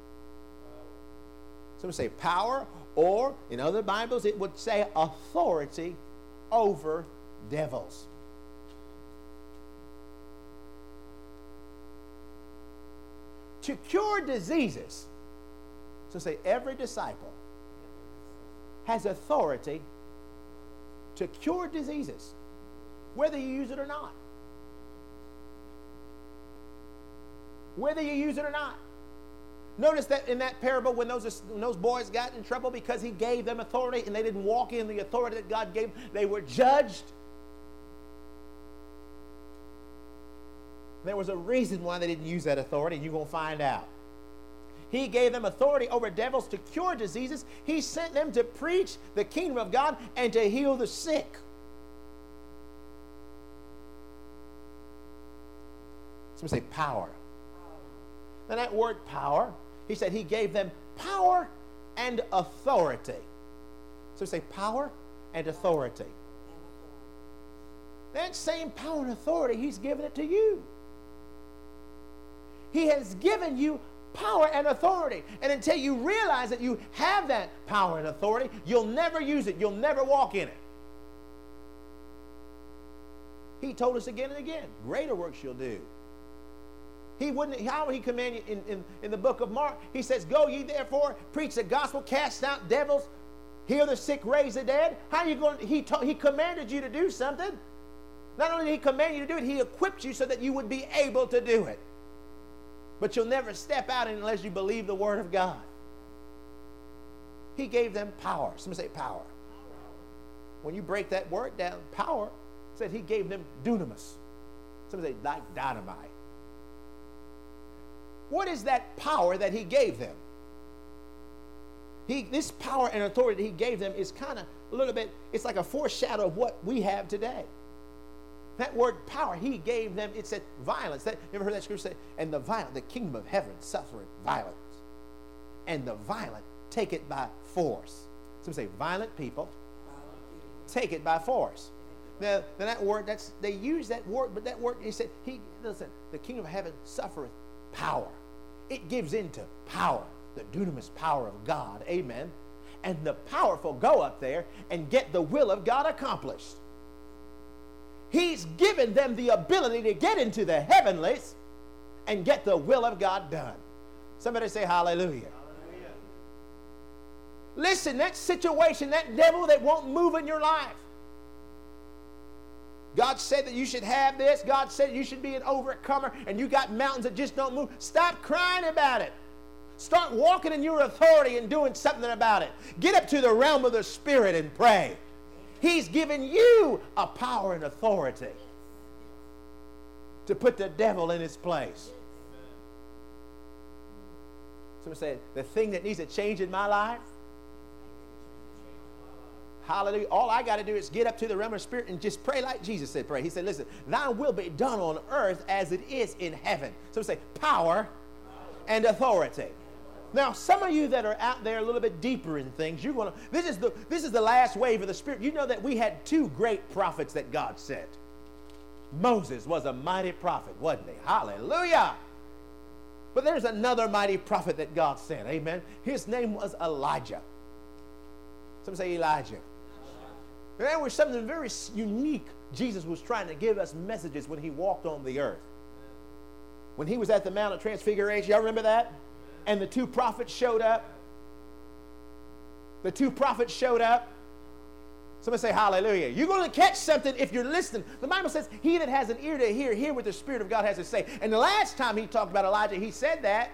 Some say power, or in other Bibles it would say authority over devils. To cure diseases. So say every disciple has authority to cure diseases, whether you use it or not. Whether you use it or not. Notice that in that parable, when those boys got in trouble because he gave them authority and they didn't walk in the authority that God gave them, they were judged. There was a reason why they didn't use that authority, and you're going to find out. He gave them authority over devils to cure diseases. He sent them to preach the kingdom of God and to heal the sick. Somebody say power. Now that word power, he said he gave them power and authority. So say power and authority. That same power and authority, he's given it to you. He has given you power and authority. And until you realize that you have that power and authority, you'll never use it. You'll never walk in it. He told us again and again, greater works you'll do. How would he command you in the book of Mark? He says, go ye therefore, preach the gospel, cast out devils, heal the sick, raise the dead. How are you going? He commanded you to do something. Not only did he command you to do it, he equipped you so that you would be able to do it. But you'll never step out unless you believe the word of God. He gave them power. Somebody say power. When you break that word down, power, said he gave them dunamis. Somebody say like dynamite. What is that power that he gave them? This power and authority that he gave them is kind of a little bit, it's like a foreshadow of what we have today. That word power, he gave them, it said violence. You ever heard that scripture say, and the kingdom of heaven suffereth violence, and the violent take it by force. Some say violent people take it by force. Now that word, they use that word, but that word, he said, listen, the kingdom of heaven suffereth power. It gives into power, the dunamis power of God. Amen. And the powerful go up there and get the will of God accomplished. He's given them the ability to get into the heavenlies and get the will of God done. Somebody say hallelujah. Hallelujah. Listen, that situation, that devil that won't move in your life. God said that you should have this. God said you should be an overcomer, and you got mountains that just don't move. Stop crying about it. Start walking in your authority and doing something about it. Get up to the realm of the Spirit and pray. He's given you a power and authority to put the devil in his place. Somebody say, the thing that needs to change in my life, hallelujah, all I got to do is get up to the realm of the Spirit and just pray like Jesus said pray. He said, listen, thy will be done on earth as it is in heaven. Somebody say, power and authority. Now, some of you that are out there a little bit deeper in things, you're going to, this is the last wave of the Spirit. You know that we had two great prophets that God sent. Moses was a mighty prophet, wasn't he? Hallelujah. But there's another mighty prophet that God sent. Amen. His name was Elijah. Some say Elijah. There was something very unique Jesus was trying to give us messages when he walked on the earth. When he was at the Mount of Transfiguration, y'all remember that? And the two prophets showed up. The two prophets showed up. Somebody say hallelujah. You're going to catch something if you're listening. The Bible says, he that has an ear to hear, hear what the Spirit of God has to say. And the last time he talked about Elijah, he said that.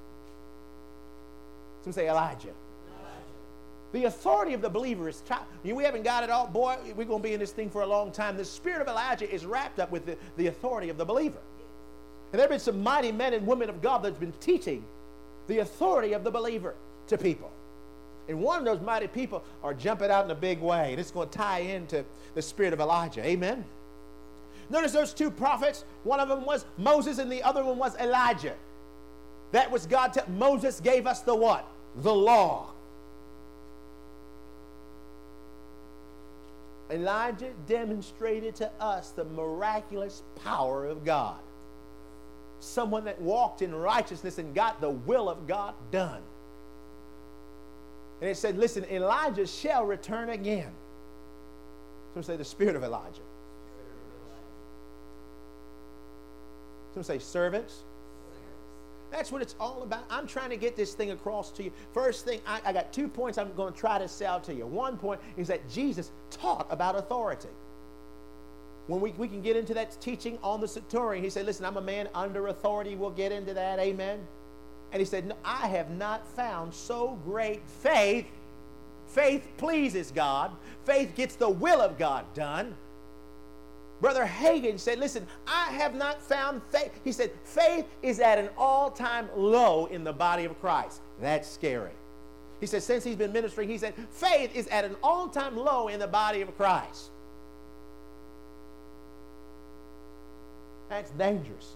Somebody say Elijah. The authority of the believer is, we haven't got it all. Boy, we're going to be in this thing for a long time. The spirit of Elijah is wrapped up with the authority of the believer. And there have been some mighty men and women of God that's been teaching the authority of the believer to people. And one of those mighty people are jumping out in a big way. And it's going to tie into the spirit of Elijah. Amen? Notice those two prophets. One of them was Moses and the other one was Elijah. That was God. Moses gave us the what? The law. Elijah demonstrated to us the miraculous power of God. Someone that walked in righteousness and got the will of God done. And it said, listen, Elijah shall return again. Some say the spirit of Elijah. Some say servants. That's what it's all about. I'm trying to get this thing across to you. First thing, I got 2 points I'm going to try to sell to you. One point is that Jesus taught about authority. When we can get into that teaching on the centurion, he said, listen, I'm a man under authority. We'll get into that. Amen. And he said, no, I have not found so great faith. Faith pleases God. Faith gets the will of God done. Brother Hagin said, listen, I have not found faith. He said, faith is at an all-time low in the body of Christ. That's scary. He said, since he's been ministering, he said, faith is at an all-time low in the body of Christ. That's dangerous.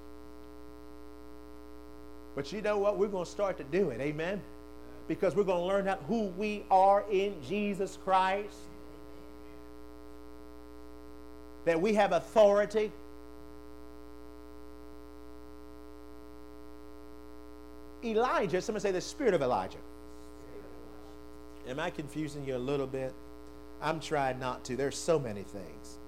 But you know what? We're going to start to do it. Amen? Because we're going to learn out who we are in Jesus Christ. That we have authority. Elijah, somebody say the spirit of Elijah. Am I confusing you a little bit? I'm trying not to. There's so many things.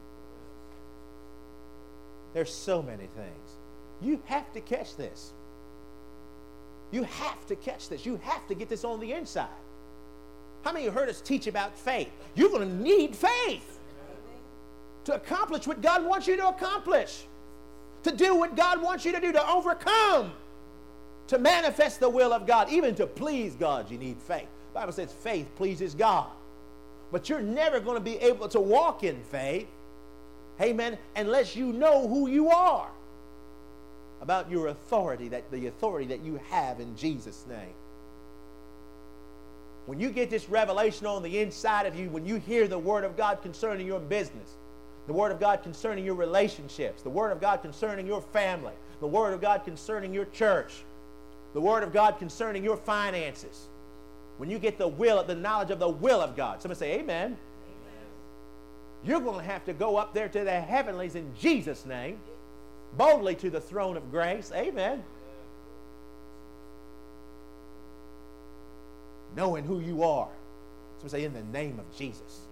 There's so many things. You have to catch this. You have to catch this. You have to get this on the inside. How many of you heard us teach about faith? You're going to need faith to accomplish what God wants you to accomplish, to do what God wants you to do, to overcome, to manifest the will of God, even to please God. You need faith. The Bible says faith pleases God. But you're never going to be able to walk in faith, amen, unless you know who you are, about your authority, the authority that you have in Jesus' name. When you get this revelation on the inside of you, when you hear the Word of God concerning your business, the Word of God concerning your relationships, the Word of God concerning your family, the Word of God concerning your church, the Word of God concerning your finances, when you get the knowledge of the will of God, somebody say amen. Amen. You're going to have to go up there to the heavenlies in Jesus' name, boldly to the throne of grace. Amen. Knowing who you are. Somebody say, in the name of Jesus.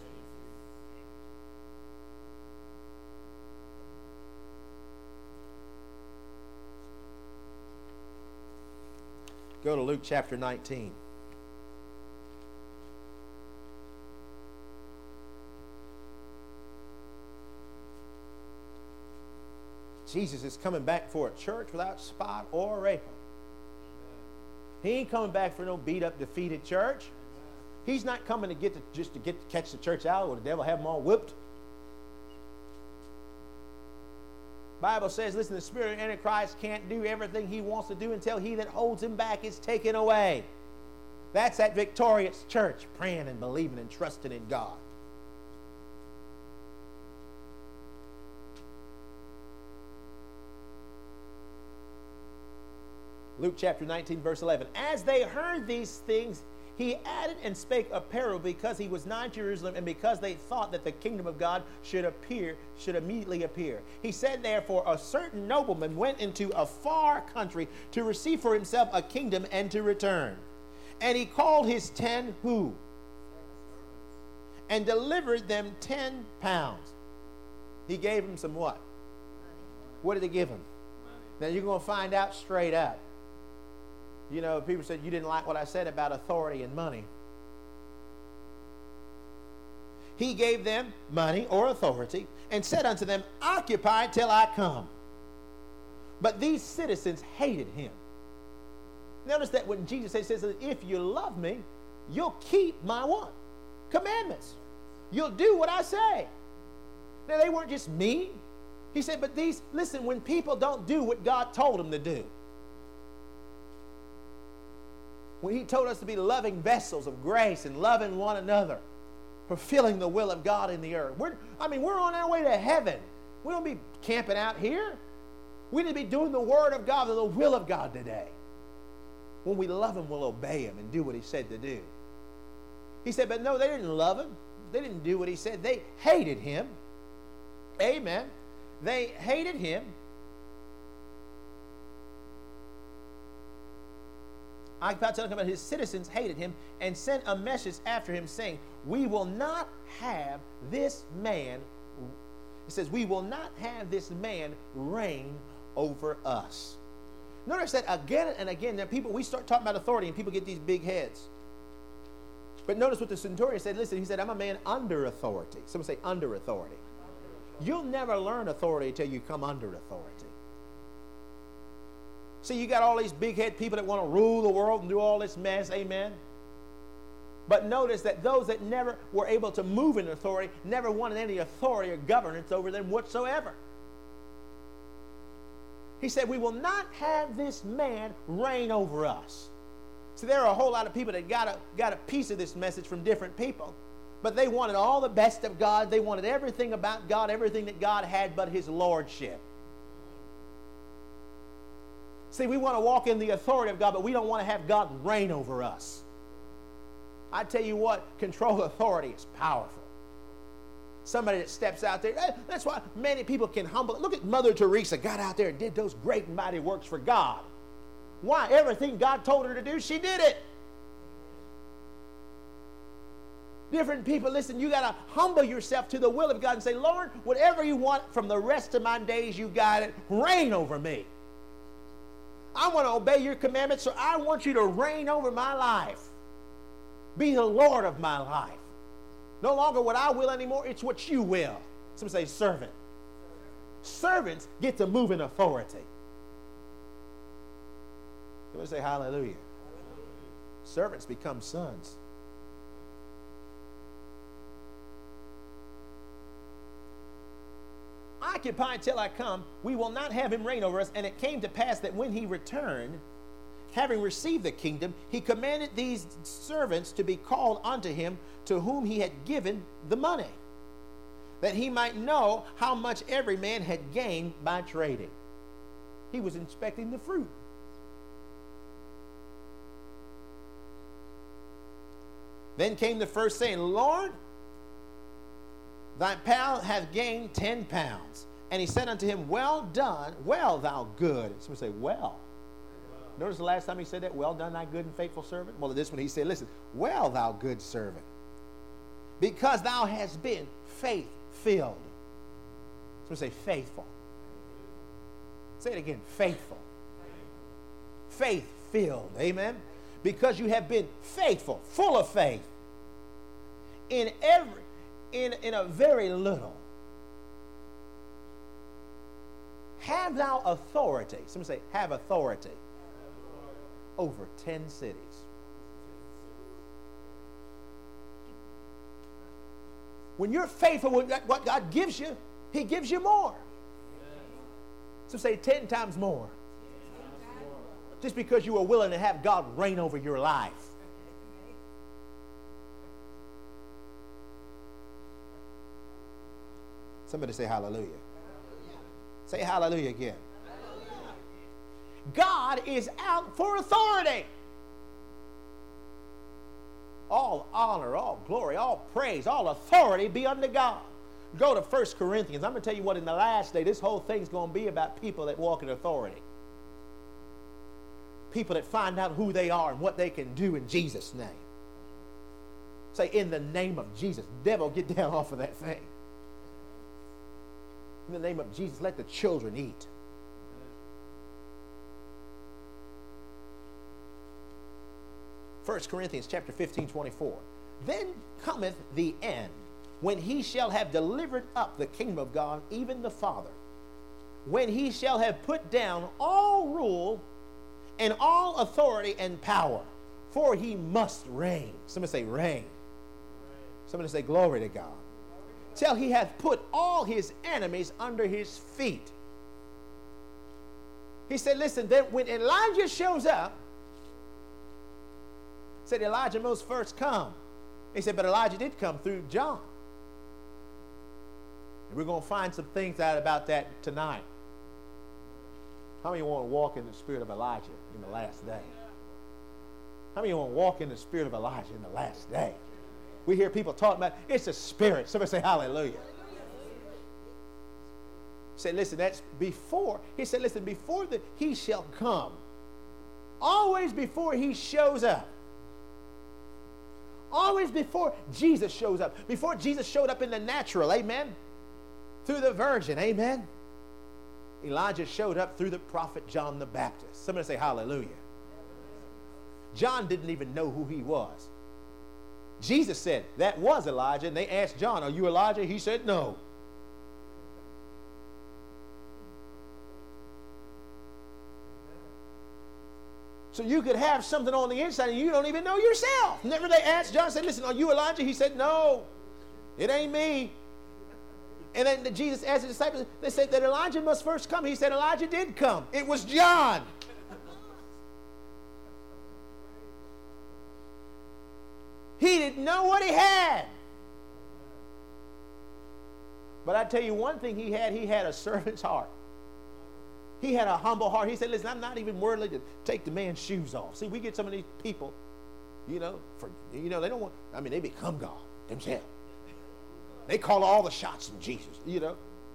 Go to Luke chapter 19. Jesus is coming back for a church without spot or wrinkle. He ain't coming back for no beat up, defeated church. He's not coming to catch the church out or the devil have them all whipped. Bible says, listen, the spirit of Antichrist can't do everything he wants to do until he that holds him back is taken away. That's that victorious church praying and believing and trusting in God. Luke chapter 19, verse 11. As they heard these things, he added and spake a parable, because he was nigh Jerusalem, and because they thought that the kingdom of God should immediately appear. He said, therefore, a certain nobleman went into a far country to receive for himself a kingdom and to return. And he called his 10 who? And delivered them 10 pounds. He gave them some what? What did he give them? Now you're going to find out straight up. You know, people said, you didn't like what I said about authority and money. he gave them money or authority and said unto them, occupy till I come. But these citizens hated him. Notice that when Jesus says, if you love me, you'll keep my what? Commandments. You'll do what I say. Now, they weren't just mean. He said, but these, listen, when people don't do what God told them to do, when he told us to be loving vessels of grace and loving one another, fulfilling the will of God in the earth. We're on our way to heaven. We don't be camping out here. We need to be doing the word of God and the will of God today. When we love him, we'll obey him and do what he said to do. He said, but no, they didn't love him. They didn't do what he said. They hated him. Amen. They hated him. I talking about his citizens hated him and sent a message after him saying, we will not have this man, it says, we will not have this man reign over us. Notice that again and again, there people, we start talking about authority and people get these big heads. But notice what the centurion said. Listen, he said, I'm a man under authority. Someone say under authority. You'll never learn authority until you come under authority. See, you got all these big head people that want to rule the world and do all this mess, amen? But notice that those that never were able to move in authority never wanted any authority or governance over them whatsoever. He said, we will not have this man reign over us. See, there are a whole lot of people that got a piece of this message from different people. But they wanted all the best of God. They wanted everything about God, everything that God had but his lordship. See, we want to walk in the authority of God, but we don't want to have God reign over us. I tell you what, control authority is powerful. Somebody that steps out there, that's why many people can humble. Look at Mother Teresa, got out there and did those great and mighty works for God. Why? Everything God told her to do, she did it. Different people, listen, you got to humble yourself to the will of God and say, Lord, whatever you want from the rest of my days, you got it. Reign over me. I want to obey your commandments, so I want you to reign over my life. Be the Lord of my life. No longer what I will anymore, it's what you will. Some say servant. Servants get to move in authority. Somebody say hallelujah. Servants become sons. Occupy till I come, we will not have him reign over us. And it came to pass that when he returned, having received the kingdom, he commanded these servants to be called unto him, to whom he had given the money, that he might know how much every man had gained by trading. He was inspecting the fruit. Then came the first saying, Lord, thy pal hath gained 10 pounds. And he said unto him, well done, well thou good. Someone say, well. Notice the last time he said that, well done, thy good and faithful servant. Well, this one he said, listen, well thou good servant, because thou hast been faith-filled. Someone say faithful. Say it again, faithful. Faith-filled, amen. Because you have been faithful, full of faith, in a very little. Have thou authority. Someone say, have authority. Over 10 cities. When you're faithful with what God gives you, he gives you more. So say 10 times more. Just because you are willing to have God reign over your life. Somebody say hallelujah. Say hallelujah again. God is out for authority. All honor, all glory, all praise, all authority be unto God. Go to 1 Corinthians. I'm going to tell you what, in the last day, this whole thing's going to be about people that walk in authority. People that find out who they are and what they can do in Jesus' name. Say, in the name of Jesus. Devil, get down off of that thing. In the name of Jesus, let the children eat. First Corinthians chapter 15, 24. Then cometh the end, when he shall have delivered up the kingdom of God, even the Father, when he shall have put down all rule and all authority and power, for he must reign. Somebody say reign. Somebody say glory to God. Till he hath put all his enemies under his feet. He said, listen, then when Elijah shows up, said Elijah must first come. He said, but Elijah did come through John. And we're going to find some things out about that tonight. How many want to walk in the spirit of Elijah in the last day? How many want to walk in the spirit of Elijah in the last day? We hear people talking about it's a spirit. Somebody say hallelujah. He said, listen, that's before. He said, listen, before he shall come. Always before he shows up. Always before Jesus shows up. Before Jesus showed up in the natural, amen? Through the virgin, amen? Elijah showed up through the prophet John the Baptist. Somebody say hallelujah. John didn't even know who he was. Jesus said, that was Elijah. And they asked John, are you Elijah? He said, no. So you could have something on the inside and you don't even know yourself. Never they asked John, said, listen, are you Elijah? He said, no, it ain't me. And then Jesus asked the disciples, they said that Elijah must first come. He said, Elijah did come. It was John. He didn't know what he had. But I tell you one thing he had a servant's heart. He had a humble heart. He said, listen, I'm not even worthy to take the man's shoes off. See, we get some of these people, they don't want, they become God themselves. They call all the shots from Jesus, You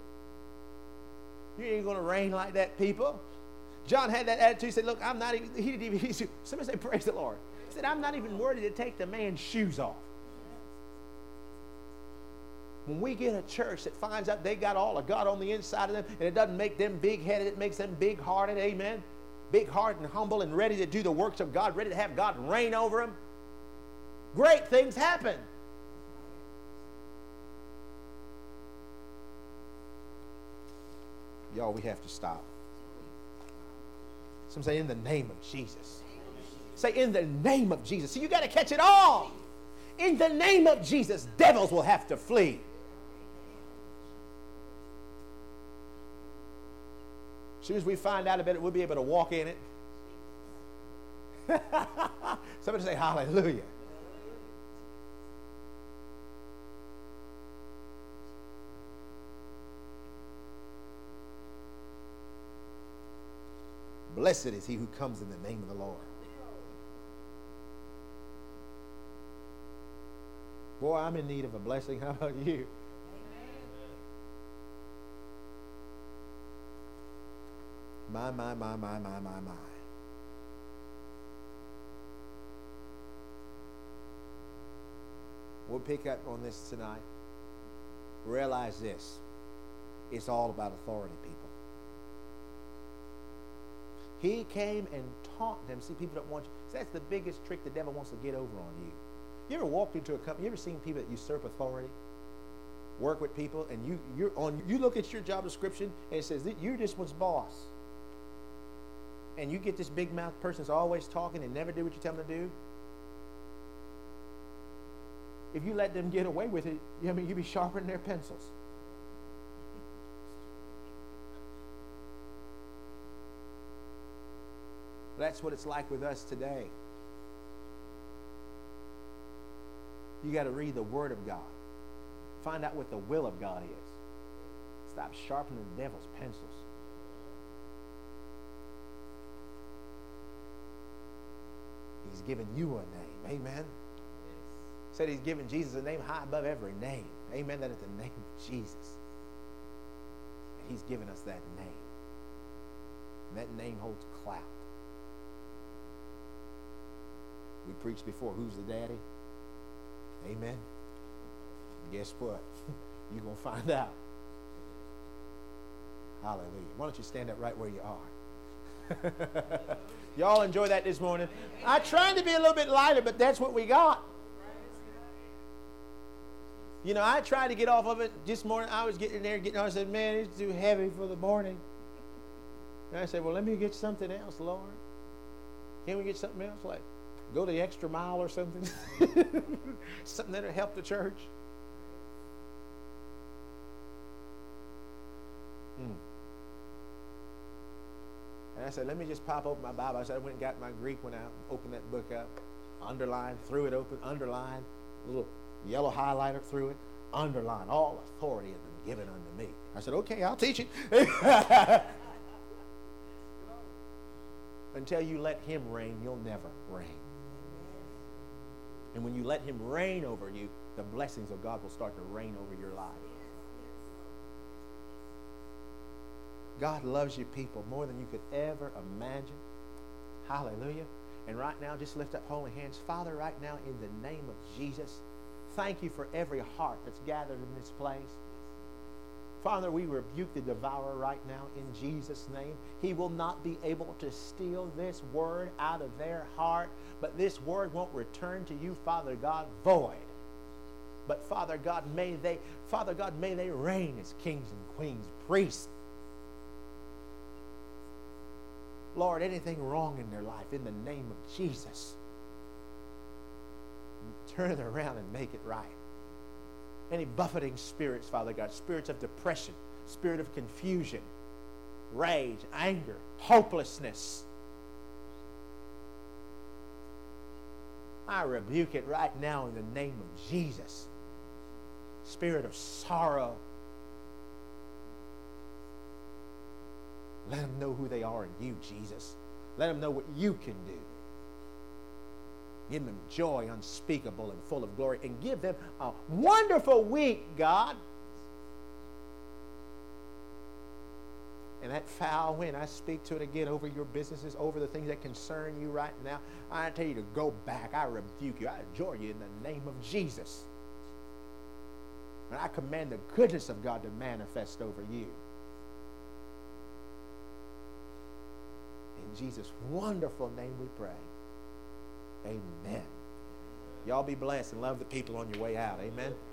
ain't going to reign like that, people. John had that attitude. He said, look, I'm not even, somebody say, praise the Lord. He said, I'm not even worthy to take the man's shoes off. When we get a church that finds out they got all of God on the inside of them, and it doesn't make them big-headed, it makes them big-hearted, amen? Big-hearted and humble and ready to do the works of God, ready to have God reign over them, great things happen. Y'all, we have to stop. Some say, in the name of Jesus. Say, in the name of Jesus. So you got to catch it all. In the name of Jesus, devils will have to flee. As soon as we find out about it, we'll be able to walk in it. Somebody say hallelujah. Blessed is he who comes in the name of the Lord. Boy, I'm in need of a blessing. How about you? My. We'll pick up on this tonight. Realize this. It's all about authority, people. He came and taught them. See, people don't want you. See, that's the biggest trick the devil wants to get over on you. You ever walked into a company? You ever seen people that usurp authority? Work with people, and you look at your job description, and it says that you're this one's boss. And you get this big mouth person that's always talking and never do what you tell them to do. If you let them get away with it, you'd be sharpening their pencils. That's what it's like with us today. You got to read the Word of God. Find out what the will of God is. Stop sharpening the devil's pencils. He's given you a name. Amen. Said he's given Jesus a name high above every name. Amen. That is the name of Jesus. And he's given us that name. And that name holds clout. We preached before, who's the daddy? Amen. And guess what? You're going to find out. Hallelujah. Why don't you stand up right where you are? Y'all enjoy that this morning. I tried to be a little bit lighter, but that's what we got. You know, I tried to get off of it this morning. I was getting in there, I said, man, it's too heavy for the morning. And I said, well, let me get something else, Lord. Can we get something else? Like, go the extra mile or something? Something that'll help the church? And I said, let me just pop open my Bible. I said, I went and got my Greek one out, opened that book up, underlined, threw it open, underlined, a little yellow highlighter through it, underlined. All authority has been given unto me. I said, okay, I'll teach it. Until you let him reign, you'll never reign. And when you let him reign over you, the blessings of God will start to reign over your life. God loves you people more than you could ever imagine. Hallelujah. And right now, just lift up holy hands. Father, right now, in the name of Jesus, thank you for every heart that's gathered in this place. Father, we rebuke the devourer right now in Jesus' name. He will not be able to steal this word out of their heart, but this word won't return to you, Father God, void. But Father God, may they reign as kings and queens, priests. Lord, anything wrong in their life, in the name of Jesus, turn it around and make it right. Any buffeting spirits, Father God, spirits of depression, spirit of confusion, rage, anger, hopelessness, I rebuke it right now in the name of Jesus. Spirit of sorrow, let them know who they are in you, Jesus. Let them know what you can do. Give them joy unspeakable and full of glory, and give them a wonderful week, God. And that foul wind, I speak to it again over your businesses, over the things that concern you right now. I tell you to go back. I rebuke you. I adjure you in the name of Jesus. And I command the goodness of God to manifest over you. In Jesus' wonderful name we pray. Amen. Y'all be blessed and love the people on your way out. Amen.